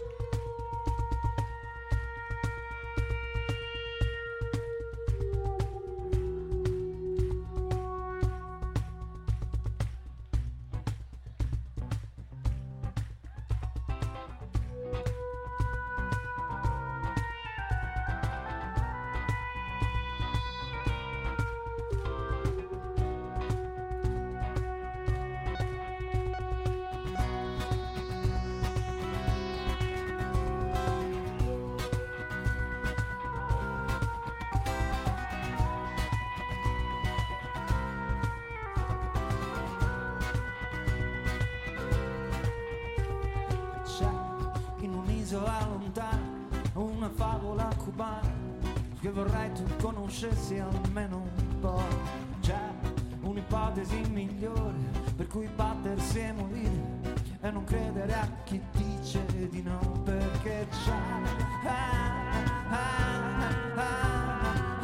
Una favola cubana che vorrei tu conoscessi almeno un po'. C'è un'ipotesi migliore per cui battersi e morire e non credere a chi dice di no, perché c'è ah, ah, ah,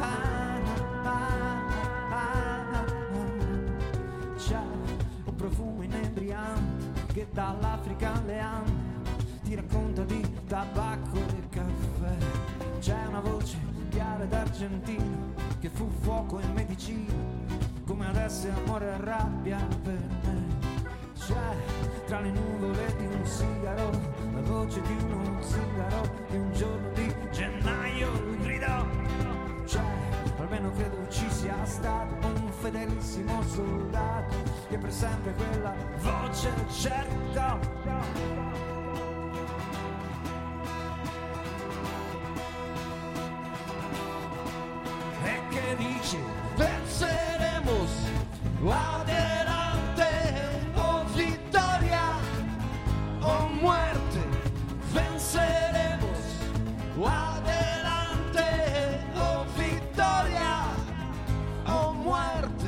ah, ah, c'è un profumo inebriante che dall'Africa alle Ande ti racconta di tabacco e caffè. C'è una voce chiara ed argentina che fu fuoco e medicina, come adesso è amore e rabbia per me. C'è tra le nuvole di un sigaro la voce di uno zingaro che un giorno di gennaio gridò. C'è, almeno credo ci sia stato un fedelissimo soldato che per sempre quella voce cercò. Que dice venceremos adelante, o victoria o muerte, venceremos adelante, o victoria o muerte.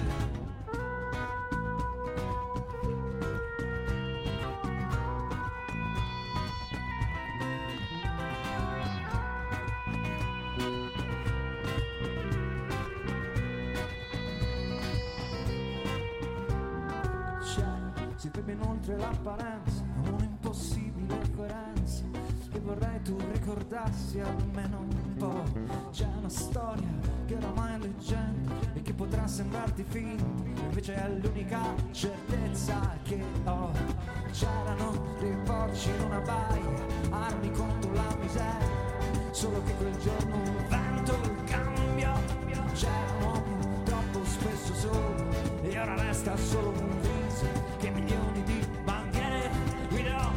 Si vede inoltre l'apparenza, un'impossibile coerenza che vorrei tu ricordassi almeno un po'. C'è una storia che oramai è leggenda e che potrà sembrarti finta, invece è l'unica certezza che ho. C'erano dei porci in una baia, armi contro la miseria, solo che quel giorno un vento cambiò. C'era un uomo troppo spesso solo e ora resta solo un viso che milioni di bandiere guidò.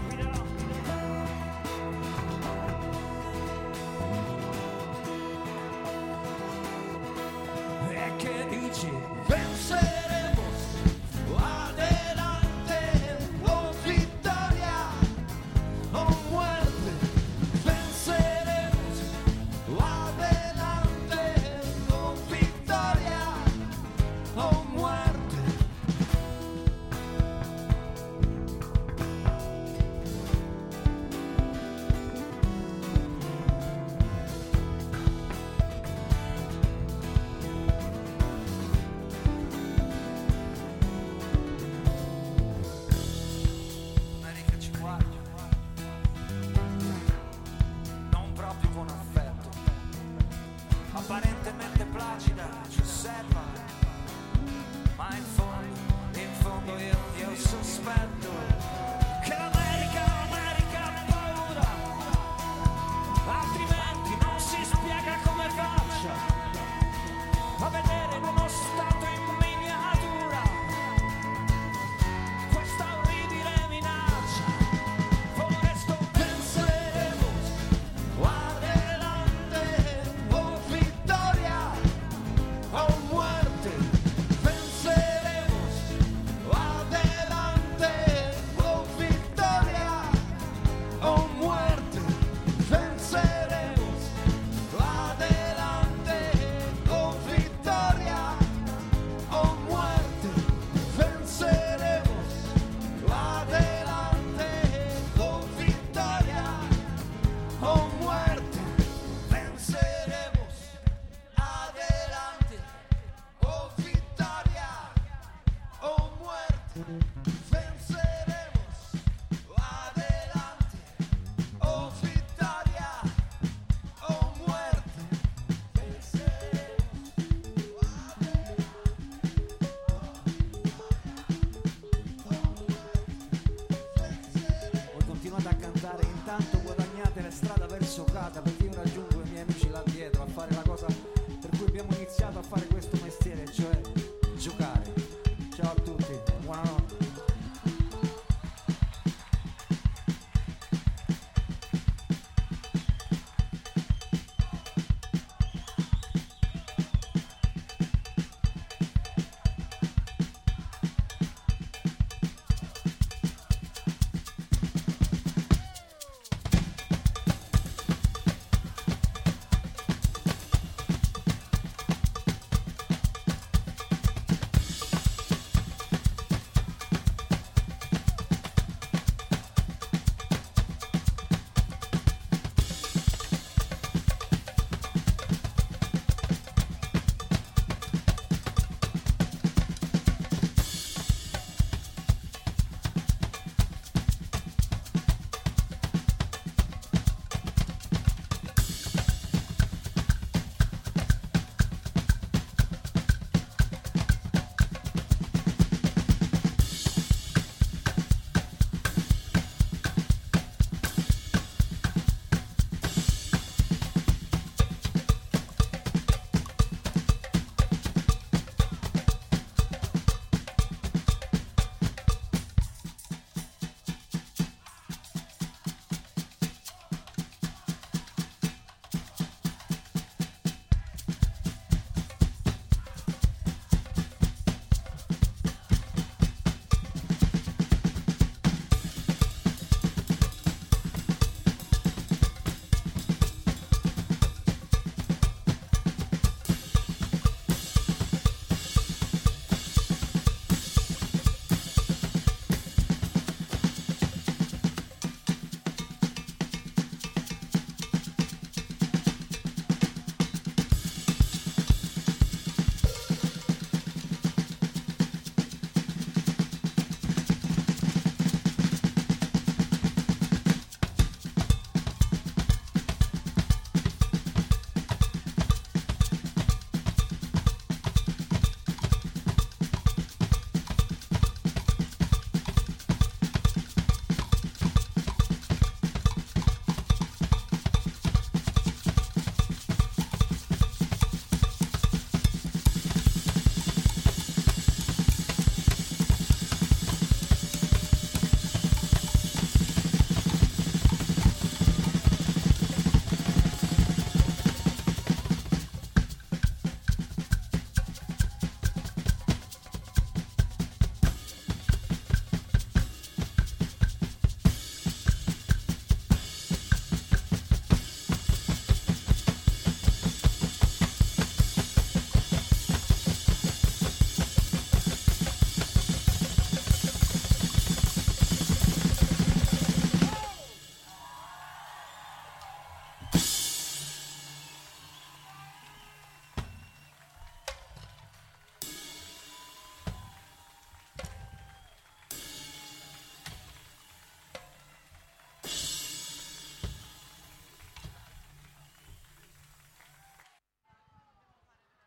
E che dici? Venceremos adelante, o victoria o muerte. Venceremos adelante, o victoria o muerte.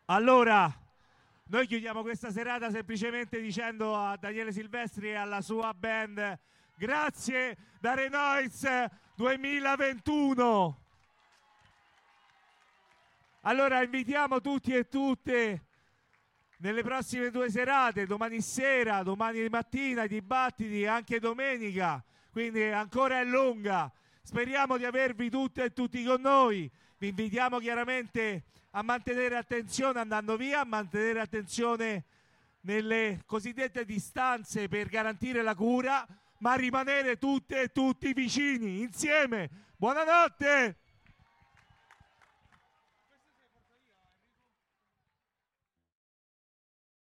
Allora, noi chiudiamo questa serata semplicemente dicendo a Daniele Silvestri e alla sua band grazie da Renoise duemilaventuno. Allora invitiamo tutti e tutte nelle prossime due serate, domani sera, domani mattina, i dibattiti, anche domenica, quindi ancora è lunga. Speriamo di avervi tutte e tutti con noi. Vi invitiamo chiaramente a mantenere attenzione andando via, a mantenere attenzione nelle cosiddette distanze per garantire la cura, ma a rimanere tutte e tutti vicini, insieme. Buonanotte!